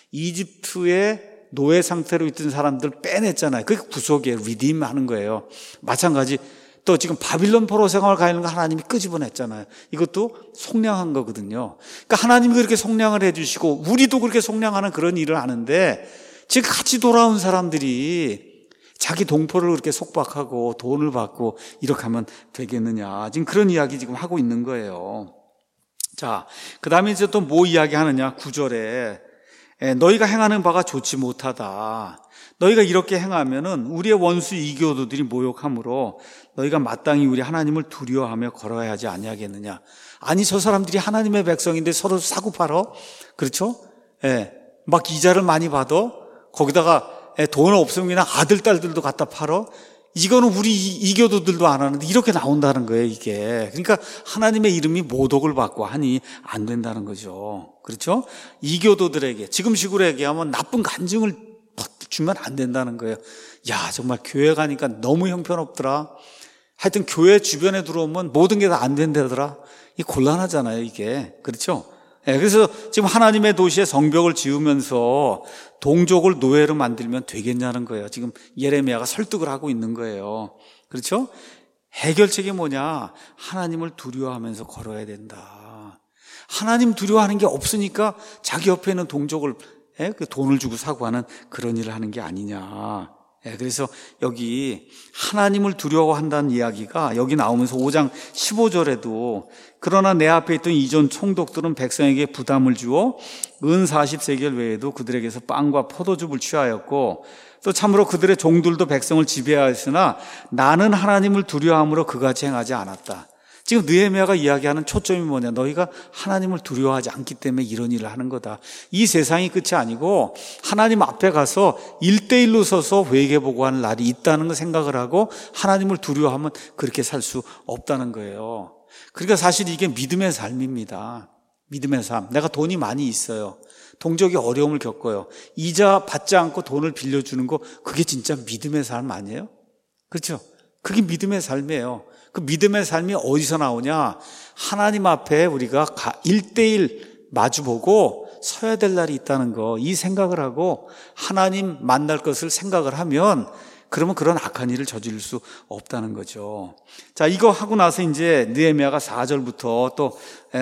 이집트의 노예 상태로 있던 사람들 빼냈잖아요. 그게 구속이에요. 리딤 하는 거예요. 마찬가지 또 지금 바빌론 포로 생활을 가는 거 하나님이 끄집어냈잖아요. 이것도 속량한 거거든요. 그러니까 하나님이 그렇게 속량을 해주시고 우리도 그렇게 속량하는 그런 일을 하는데 지금 같이 돌아온 사람들이 자기 동포를 그렇게 속박하고 돈을 받고 이렇게 하면 되겠느냐. 지금 그런 이야기 지금 하고 있는 거예요. 자, 그 다음에 이제 또 뭐 이야기 하느냐. 9절에 너희가 행하는 바가 좋지 못하다. 너희가 이렇게 행하면은 우리의 원수 이교도들이 모욕함으로 너희가 마땅히 우리 하나님을 두려워하며 걸어야 하지 아니하겠느냐. 아니, 저 사람들이 하나님의 백성인데 서로 사고 팔어? 그렇죠? 막 이자를 많이 받아? 거기다가 돈 없으면 그냥 아들, 딸들도 갖다 팔어? 이거는 우리 이교도들도 안 하는데 이렇게 나온다는 거예요, 이게. 그러니까 하나님의 이름이 모독을 받고 하니 안 된다는 거죠. 그렇죠? 이교도들에게, 지금 식으로 얘기하면 나쁜 간증을 주면 안 된다는 거예요. 야, 정말 교회 가니까 너무 형편없더라. 하여튼 교회 주변에 들어오면 모든 게 다 안 된다더라. 이 곤란하잖아요, 이게. 그렇죠? 그래서 지금 하나님의 도시에 성벽을 지으면서 동족을 노예로 만들면 되겠냐는 거예요. 지금 예레미야가 설득을 하고 있는 거예요. 그렇죠? 해결책이 뭐냐? 하나님을 두려워하면서 걸어야 된다. 하나님 두려워하는 게 없으니까 자기 옆에 있는 동족을 돈을 주고 사고 하는 그런 일을 하는 게 아니냐. 그래서 여기 하나님을 두려워한다는 이야기가 여기 나오면서 5장 15절에도 그러나 내 앞에 있던 이전 총독들은 백성에게 부담을 주어 은 40세겔 외에도 그들에게서 빵과 포도즙을 취하였고 또 참으로 그들의 종들도 백성을 지배하였으나 나는 하나님을 두려워함으로 그같이 행하지 않았다. 지금 느헤미야가 이야기하는 초점이 뭐냐? 너희가 하나님을 두려워하지 않기 때문에 이런 일을 하는 거다. 이 세상이 끝이 아니고 하나님 앞에 가서 1대1로 서서 회개보고하는 날이 있다는 걸 생각을 하고 하나님을 두려워하면 그렇게 살 수 없다는 거예요. 그러니까 사실 이게 믿음의 삶입니다. 믿음의 삶. 내가 돈이 많이 있어요. 동족이 어려움을 겪어요. 이자 받지 않고 돈을 빌려주는 거, 그게 진짜 믿음의 삶 아니에요? 그렇죠? 그게 믿음의 삶이에요. 그 믿음의 삶이 어디서 나오냐? 하나님 앞에 우리가 1대1 마주보고 서야 될 날이 있다는 거, 이 생각을 하고 하나님 만날 것을 생각을 하면 그러면 그런 악한 일을 저지를 수 없다는 거죠. 자, 이거 하고 나서 이제 느헤미야가 4절부터 또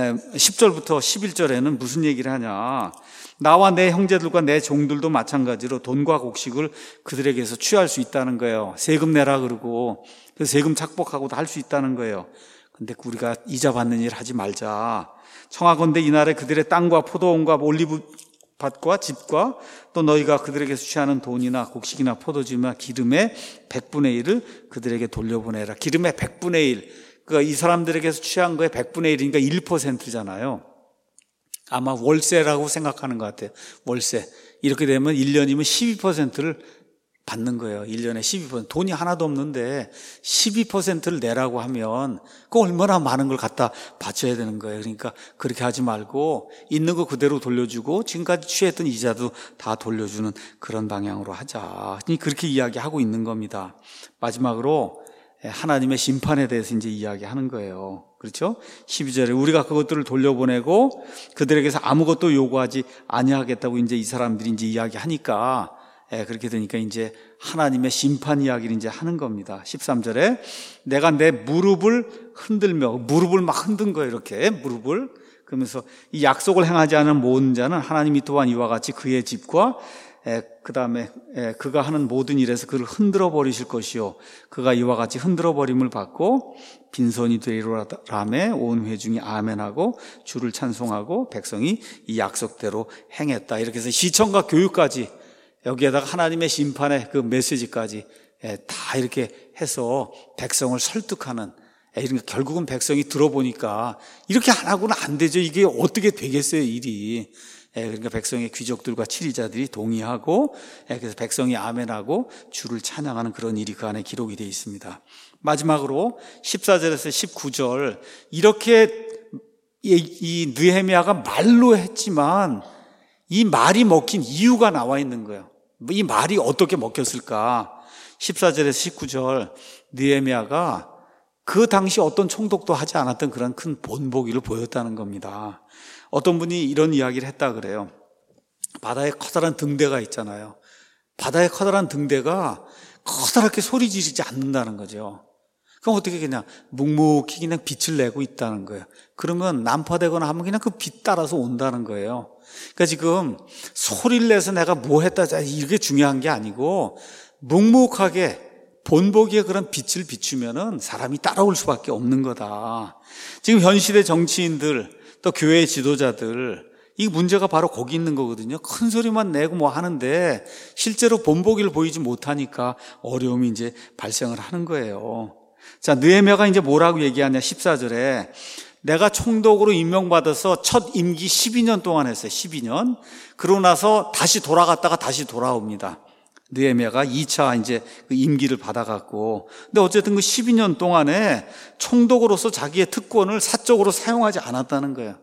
10절부터 11절에는 무슨 얘기를 하냐? 나와 내 형제들과 내 종들도 마찬가지로 돈과 곡식을 그들에게서 취할 수 있다는 거예요. 세금 내라 그러고 세금 착복하고도 할 수 있다는 거예요. 근데 우리가 이자 받는 일 하지 말자. 청하건대 이날에 그들의 땅과 포도원과 올리브밭과 집과 또 너희가 그들에게서 취하는 돈이나 곡식이나 포도주나 기름의 100분의 1을 그들에게 돌려보내라. 기름의 100분의 1. 그러니까 이 사람들에게서 취한 거의 100분의 1이니까 1%잖아요. 아마 월세라고 생각하는 것 같아요. 월세. 이렇게 되면 1년이면 12%를 받는 거예요. 1년에 12%. 돈이 하나도 없는데 12%를 내라고 하면 그 얼마나 많은 걸 갖다 바쳐야 되는 거예요. 그러니까 그렇게 하지 말고 있는 거 그대로 돌려주고 지금까지 취했던 이자도 다 돌려주는 그런 방향으로 하자. 그렇게 이야기하고 있는 겁니다. 마지막으로 하나님의 심판에 대해서 이제 이야기하는 거예요. 그렇죠? 12절에 우리가 그것들을 돌려보내고 그들에게서 아무것도 요구하지 아니하겠다고 이제 이 사람들이 이제 이야기하니까 그렇게 되니까 이제 하나님의 심판 이야기를 이제 하는 겁니다. 13절에 내가 내 무릎을 흔들며, 무릎을 막 흔든 거예요. 이렇게 무릎을. 그러면서 이 약속을 행하지 않은 모든 자는 하나님이 또한 이와 같이 그의 집과 그 다음에 그가 하는 모든 일에서 그를 흔들어 버리실 것이요 그가 이와 같이 흔들어 버림을 받고 빈손이 되리라라매 온 회중이 아멘하고 주를 찬송하고 백성이 이 약속대로 행했다. 이렇게 해서 시청과 교육까지 여기에다가 하나님의 심판의 그 메시지까지 다 이렇게 해서 백성을 설득하는, 그러니까 결국은 백성이 들어보니까 이렇게 안 하고는 안 되죠. 이게 어떻게 되겠어요, 일이. 그러니까 백성의 귀족들과 치리자들이 동의하고 그래서 백성이 아멘하고 주를 찬양하는 그런 일이 그 안에 기록이 되어 있습니다. 마지막으로 14절에서 19절 이렇게 이 느헤미야가 말로 했지만 이 말이 먹힌 이유가 나와 있는 거예요. 이 말이 어떻게 먹혔을까? 14절에서 19절 느헤미야가 그 당시 어떤 총독도 하지 않았던 그런 큰 본보기를 보였다는 겁니다. 어떤 분이 이런 이야기를 했다 그래요. 바다에 커다란 등대가 있잖아요. 바다에 커다란 등대가 커다랗게 소리 지르지 않는다는 거죠. 그럼 어떻게 그냥 묵묵히 그냥 빛을 내고 있다는 거예요. 그러면 난파되거나 하면 그냥 그 빛 따라서 온다는 거예요. 그러니까 지금 소리를 내서 내가 뭐 했다 이게 중요한 게 아니고 묵묵하게 본보기에 그런 빛을 비추면은 사람이 따라올 수밖에 없는 거다. 지금 현 시대 정치인들 또 교회 지도자들 이 문제가 바로 거기 있는 거거든요. 큰 소리만 내고 뭐 하는데 실제로 본보기를 보이지 못하니까 어려움이 이제 발생을 하는 거예요. 자, 느헤미야가 이제 뭐라고 얘기하냐 14절에 내가 총독으로 임명받아서 첫 임기 12년 동안 했어요. 12년. 그러고 나서 다시 돌아갔다가 다시 돌아옵니다. 느헤미야가 2차 이제 그 임기를 받아갖고. 근데 어쨌든 그 12년 동안에 총독으로서 자기의 특권을 사적으로 사용하지 않았다는 거예요.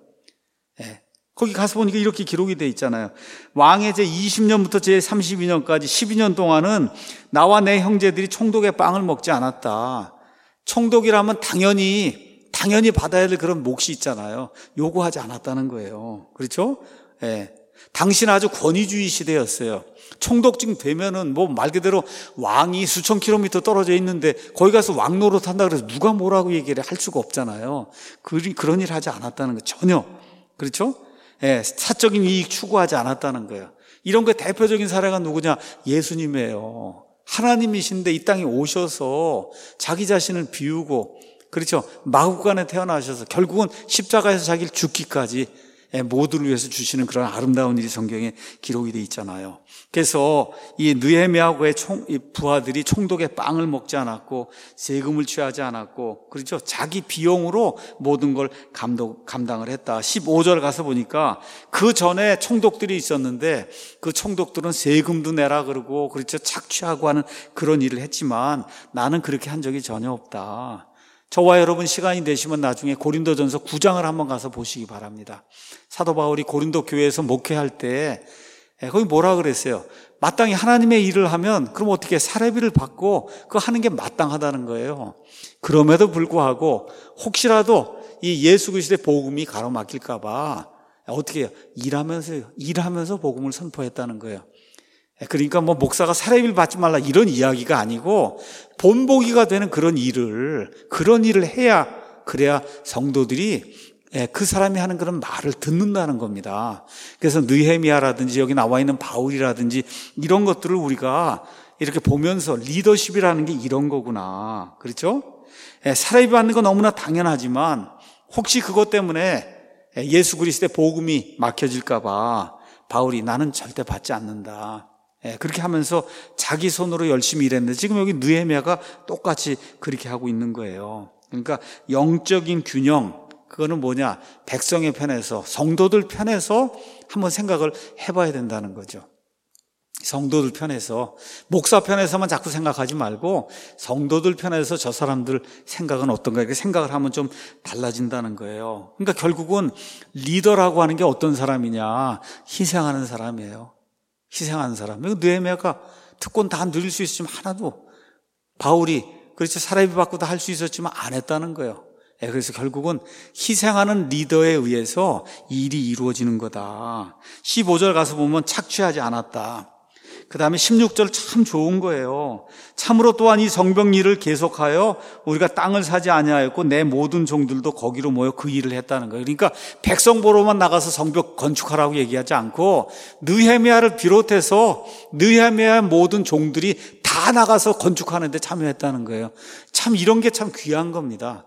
거기 가서 보니까 이렇게 기록이 돼 있잖아요. 왕의 제 20년부터 제 32년까지 12년 동안은 나와 내 형제들이 총독의 빵을 먹지 않았다. 총독이라면 당연히 받아야 될 그런 몫이 있잖아요. 요구하지 않았다는 거예요. 그렇죠? 당시는 아주 권위주의 시대였어요. 총독직 되면은 뭐 말 그대로 왕이 수천 킬로미터 떨어져 있는데 거기 가서 왕 노릇한다 그래서 누가 뭐라고 얘기를 할 수가 없잖아요. 그런 일 하지 않았다는 거 전혀. 그렇죠? 사적인 이익 추구하지 않았다는 거예요. 이런 거 대표적인 사례가 누구냐? 예수님이에요. 하나님이신데 이 땅에 오셔서 자기 자신을 비우고, 그렇죠? 마구간에 태어나셔서 결국은 십자가에서 자기를 죽기까지 모두를 위해서 주시는 그런 아름다운 일이 성경에 기록이 되어 있잖아요. 그래서 이 느헤미야의 부하들이 총독의 빵을 먹지 않았고 세금을 취하지 않았고, 그렇죠? 자기 비용으로 모든 걸 감당을 했다. 15절 가서 보니까 그 전에 총독들이 있었는데 그 총독들은 세금도 내라 그러고, 그렇죠? 착취하고 하는 그런 일을 했지만 나는 그렇게 한 적이 전혀 없다. 저와 여러분 시간이 되시면 나중에 고린도전서 9장을 한번 가서 보시기 바랍니다. 사도 바울이 고린도 교회에서 목회할 때 거기 뭐라 그랬어요? 마땅히 하나님의 일을 하면 그럼 어떻게 사례비를 받고 그거 하는 게 마땅하다는 거예요. 그럼에도 불구하고 혹시라도 이 예수 그리스도의 복음이 가로막힐까 봐 어떻게 해요? 일하면서 복음을 선포했다는 거예요. 그러니까 뭐 목사가 사례비를 받지 말라 이런 이야기가 아니고 본보기가 되는 그런 일을 해야, 그래야 성도들이 그 사람이 하는 그런 말을 듣는다는 겁니다. 그래서 느헤미야라든지 여기 나와 있는 바울이라든지 이런 것들을 우리가 이렇게 보면서 리더십이라는 게 이런 거구나. 그렇죠? 사례비 받는 건 너무나 당연하지만 혹시 그것 때문에 예수 그리스도의 복음이 막혀질까 봐 바울이 나는 절대 받지 않는다. 그렇게 하면서 자기 손으로 열심히 일했는데 지금 여기 느헤미야가 똑같이 그렇게 하고 있는 거예요. 그러니까 영적인 균형, 그거는 뭐냐? 백성의 편에서, 성도들 편에서 한번 생각을 해봐야 된다는 거죠. 성도들 편에서, 목사 편에서만 자꾸 생각하지 말고 성도들 편에서 저 사람들 생각은 어떤가 이렇게 생각을 하면 좀 달라진다는 거예요. 그러니까 결국은 리더라고 하는 게 어떤 사람이냐? 희생하는 사람이에요. 희생하는 사람. 느헤미야가 특권 다 누릴 수 있었지만 하나도, 바울이 그렇죠, 사례비 받고 다 할 수 있었지만 안 했다는 거예요. 그래서 결국은 희생하는 리더에 의해서 일이 이루어지는 거다. 15절 가서 보면 착취하지 않았다. 그 다음에 16절 참 좋은 거예요. 참으로 또한 이 성벽 일을 계속하여 우리가 땅을 사지 아니하였고 내 모든 종들도 거기로 모여 그 일을 했다는 거예요. 그러니까 백성 보러만 나가서 성벽 건축하라고 얘기하지 않고 느헤미야를 비롯해서 느헤미야의 모든 종들이 다 나가서 건축하는 데 참여했다는 거예요. 참 이런 게 참 귀한 겁니다.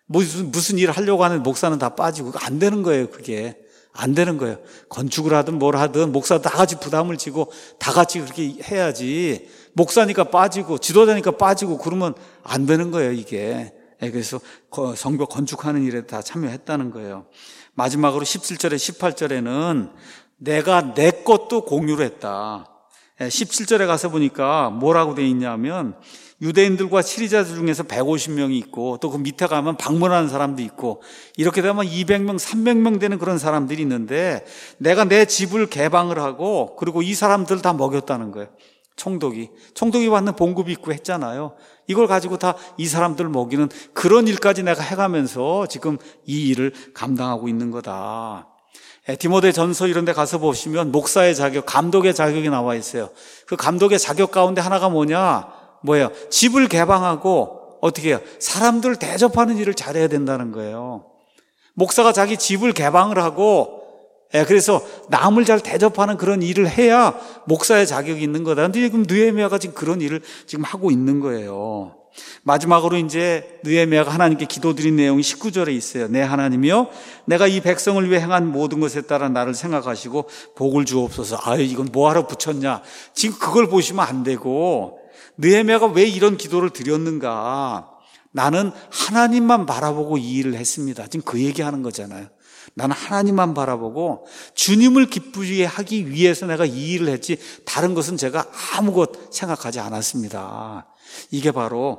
무슨 일을 하려고 하는 목사는 다 빠지고 안 되는 거예요. 그게 안 되는 거예요. 건축을 하든 뭘 하든 목사 다 같이 부담을 지고 다 같이 그렇게 해야지, 목사니까 빠지고 지도자니까 빠지고 그러면 안 되는 거예요, 이게. 그래서 성벽 건축하는 일에 다 참여했다는 거예요. 마지막으로 17절에 18절에는 내가 내 것도 공유를 했다. 17절에 가서 보니까 뭐라고 돼 있냐면 유대인들과 치리자들 중에서 150명이 있고 또 그 밑에 가면 방문하는 사람도 있고 이렇게 되면 200명, 300명 되는 그런 사람들이 있는데 내가 내 집을 개방을 하고 그리고 이 사람들 다 먹였다는 거예요. 총독이 받는 봉급이 있고 했잖아요. 이걸 가지고 다 이 사람들 먹이는 그런 일까지 내가 해가면서 지금 이 일을 감당하고 있는 거다. 디모데 전서 이런 데 가서 보시면 목사의 자격, 감독의 자격이 나와 있어요. 그 감독의 자격 가운데 하나가 뭐예요? 집을 개방하고 어떻게 해요? 사람들 대접하는 일을 잘해야 된다는 거예요. 목사가 자기 집을 개방을 하고 그래서 남을 잘 대접하는 그런 일을 해야 목사의 자격이 있는 거다. 근데 지금 느헤미야가 지금 그런 일을 지금 하고 있는 거예요. 마지막으로 이제 느헤미야가 하나님께 기도드린 내용이 19절에 있어요. 내 하나님이여, 내가 이 백성을 위해 행한 모든 것에 따라 나를 생각하시고 복을 주옵소서. 아유, 이건 뭐하러 붙였냐? 지금 그걸 보시면 안 되고, 느헤미야가 왜 이런 기도를 드렸는가? 나는 하나님만 바라보고 이 일을 했습니다. 지금 그 얘기하는 거잖아요. 나는 하나님만 바라보고 주님을 기쁘게 하기 위해서 내가 이 일을 했지 다른 것은 제가 아무것 생각하지 않았습니다. 이게 바로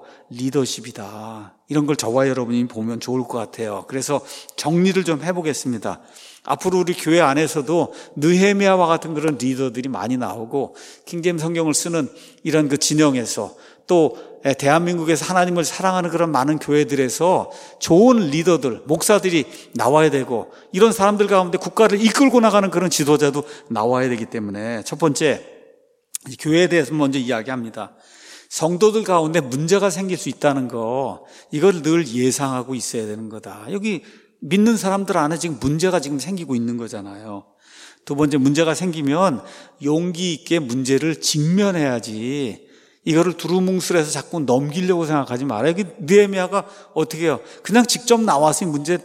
리더십이다. 이런 걸 저와 여러분이 보면 좋을 것 같아요. 그래서 정리를 좀 해보겠습니다. 앞으로 우리 교회 안에서도 느헤미야와 같은 그런 리더들이 많이 나오고 킹제임스 성경을 쓰는 이런 그 진영에서 또 대한민국에서 하나님을 사랑하는 그런 많은 교회들에서 좋은 리더들, 목사들이 나와야 되고 이런 사람들 가운데 국가를 이끌고 나가는 그런 지도자도 나와야 되기 때문에 첫 번째, 교회에 대해서 먼저 이야기합니다. 성도들 가운데 문제가 생길 수 있다는 거, 이걸 늘 예상하고 있어야 되는 거다. 여기 믿는 사람들 안에 지금 문제가 지금 생기고 있는 거잖아요. 두 번째, 문제가 생기면 용기 있게 문제를 직면해야지 이거를 두루뭉술해서 자꾸 넘기려고 생각하지 말아요. 느헤미야가 어떻게 해요? 그냥 직접 나와서 문제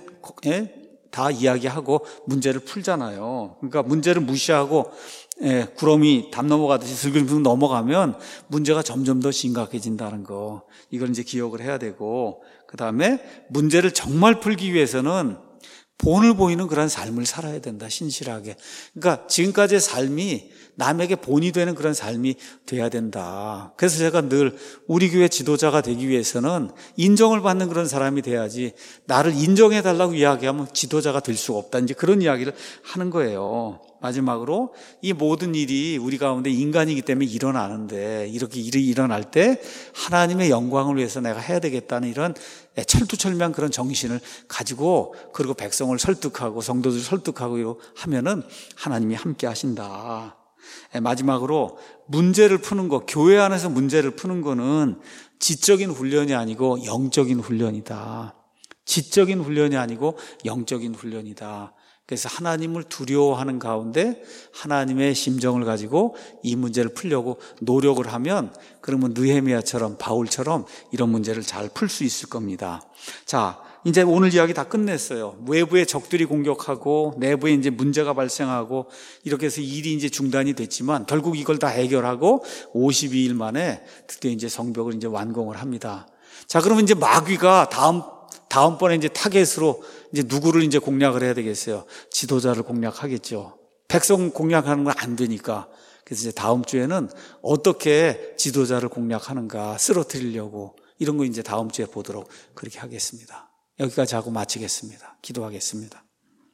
다 이야기하고 문제를 풀잖아요. 그러니까 문제를 무시하고 구름이 담 넘어가듯이 슬금슬금 넘어가면 문제가 점점 더 심각해진다는 거, 이걸 이제 기억을 해야 되고, 그 다음에 문제를 정말 풀기 위해서는 본을 보이는 그런 삶을 살아야 된다, 신실하게. 그러니까 지금까지의 삶이 남에게 본이 되는 그런 삶이 돼야 된다. 그래서 제가 늘 우리 교회 지도자가 되기 위해서는 인정을 받는 그런 사람이 돼야지, 나를 인정해달라고 이야기하면 지도자가 될 수가 없다, 이제 그런 이야기를 하는 거예요. 마지막으로, 이 모든 일이 우리 가운데 인간이기 때문에 일어나는데, 이렇게 일이 일어날 때 하나님의 영광을 위해서 내가 해야 되겠다는 이런 철두철미한 그런 정신을 가지고, 그리고 백성을 설득하고 성도들을 설득하고 하면은 하나님이 함께 하신다. 마지막으로, 문제를 푸는 거, 교회 안에서 문제를 푸는 거는 지적인 훈련이 아니고 영적인 훈련이다. 지적인 훈련이 아니고 영적인 훈련이다. 그래서 하나님을 두려워하는 가운데 하나님의 심정을 가지고 이 문제를 풀려고 노력을 하면, 그러면 느헤미야처럼, 바울처럼 이런 문제를 잘 풀 수 있을 겁니다. 자, 이제 오늘 이야기 다 끝냈어요. 외부의 적들이 공격하고 내부에 이제 문제가 발생하고 이렇게 해서 일이 이제 중단이 됐지만 결국 이걸 다 해결하고 52일 만에 드디어 이제 성벽을 이제 완공을 합니다. 자, 그러면 이제 마귀가 다음번에 이제 타겟으로 이제 누구를 이제 공략을 해야 되겠어요? 지도자를 공략하겠죠. 백성 공략하는 건 안 되니까. 그래서 이제 다음 주에는 어떻게 지도자를 공략하는가, 쓰러뜨리려고, 이런 거 이제 다음 주에 보도록 그렇게 하겠습니다. 여기까지 하고 마치겠습니다. 기도하겠습니다.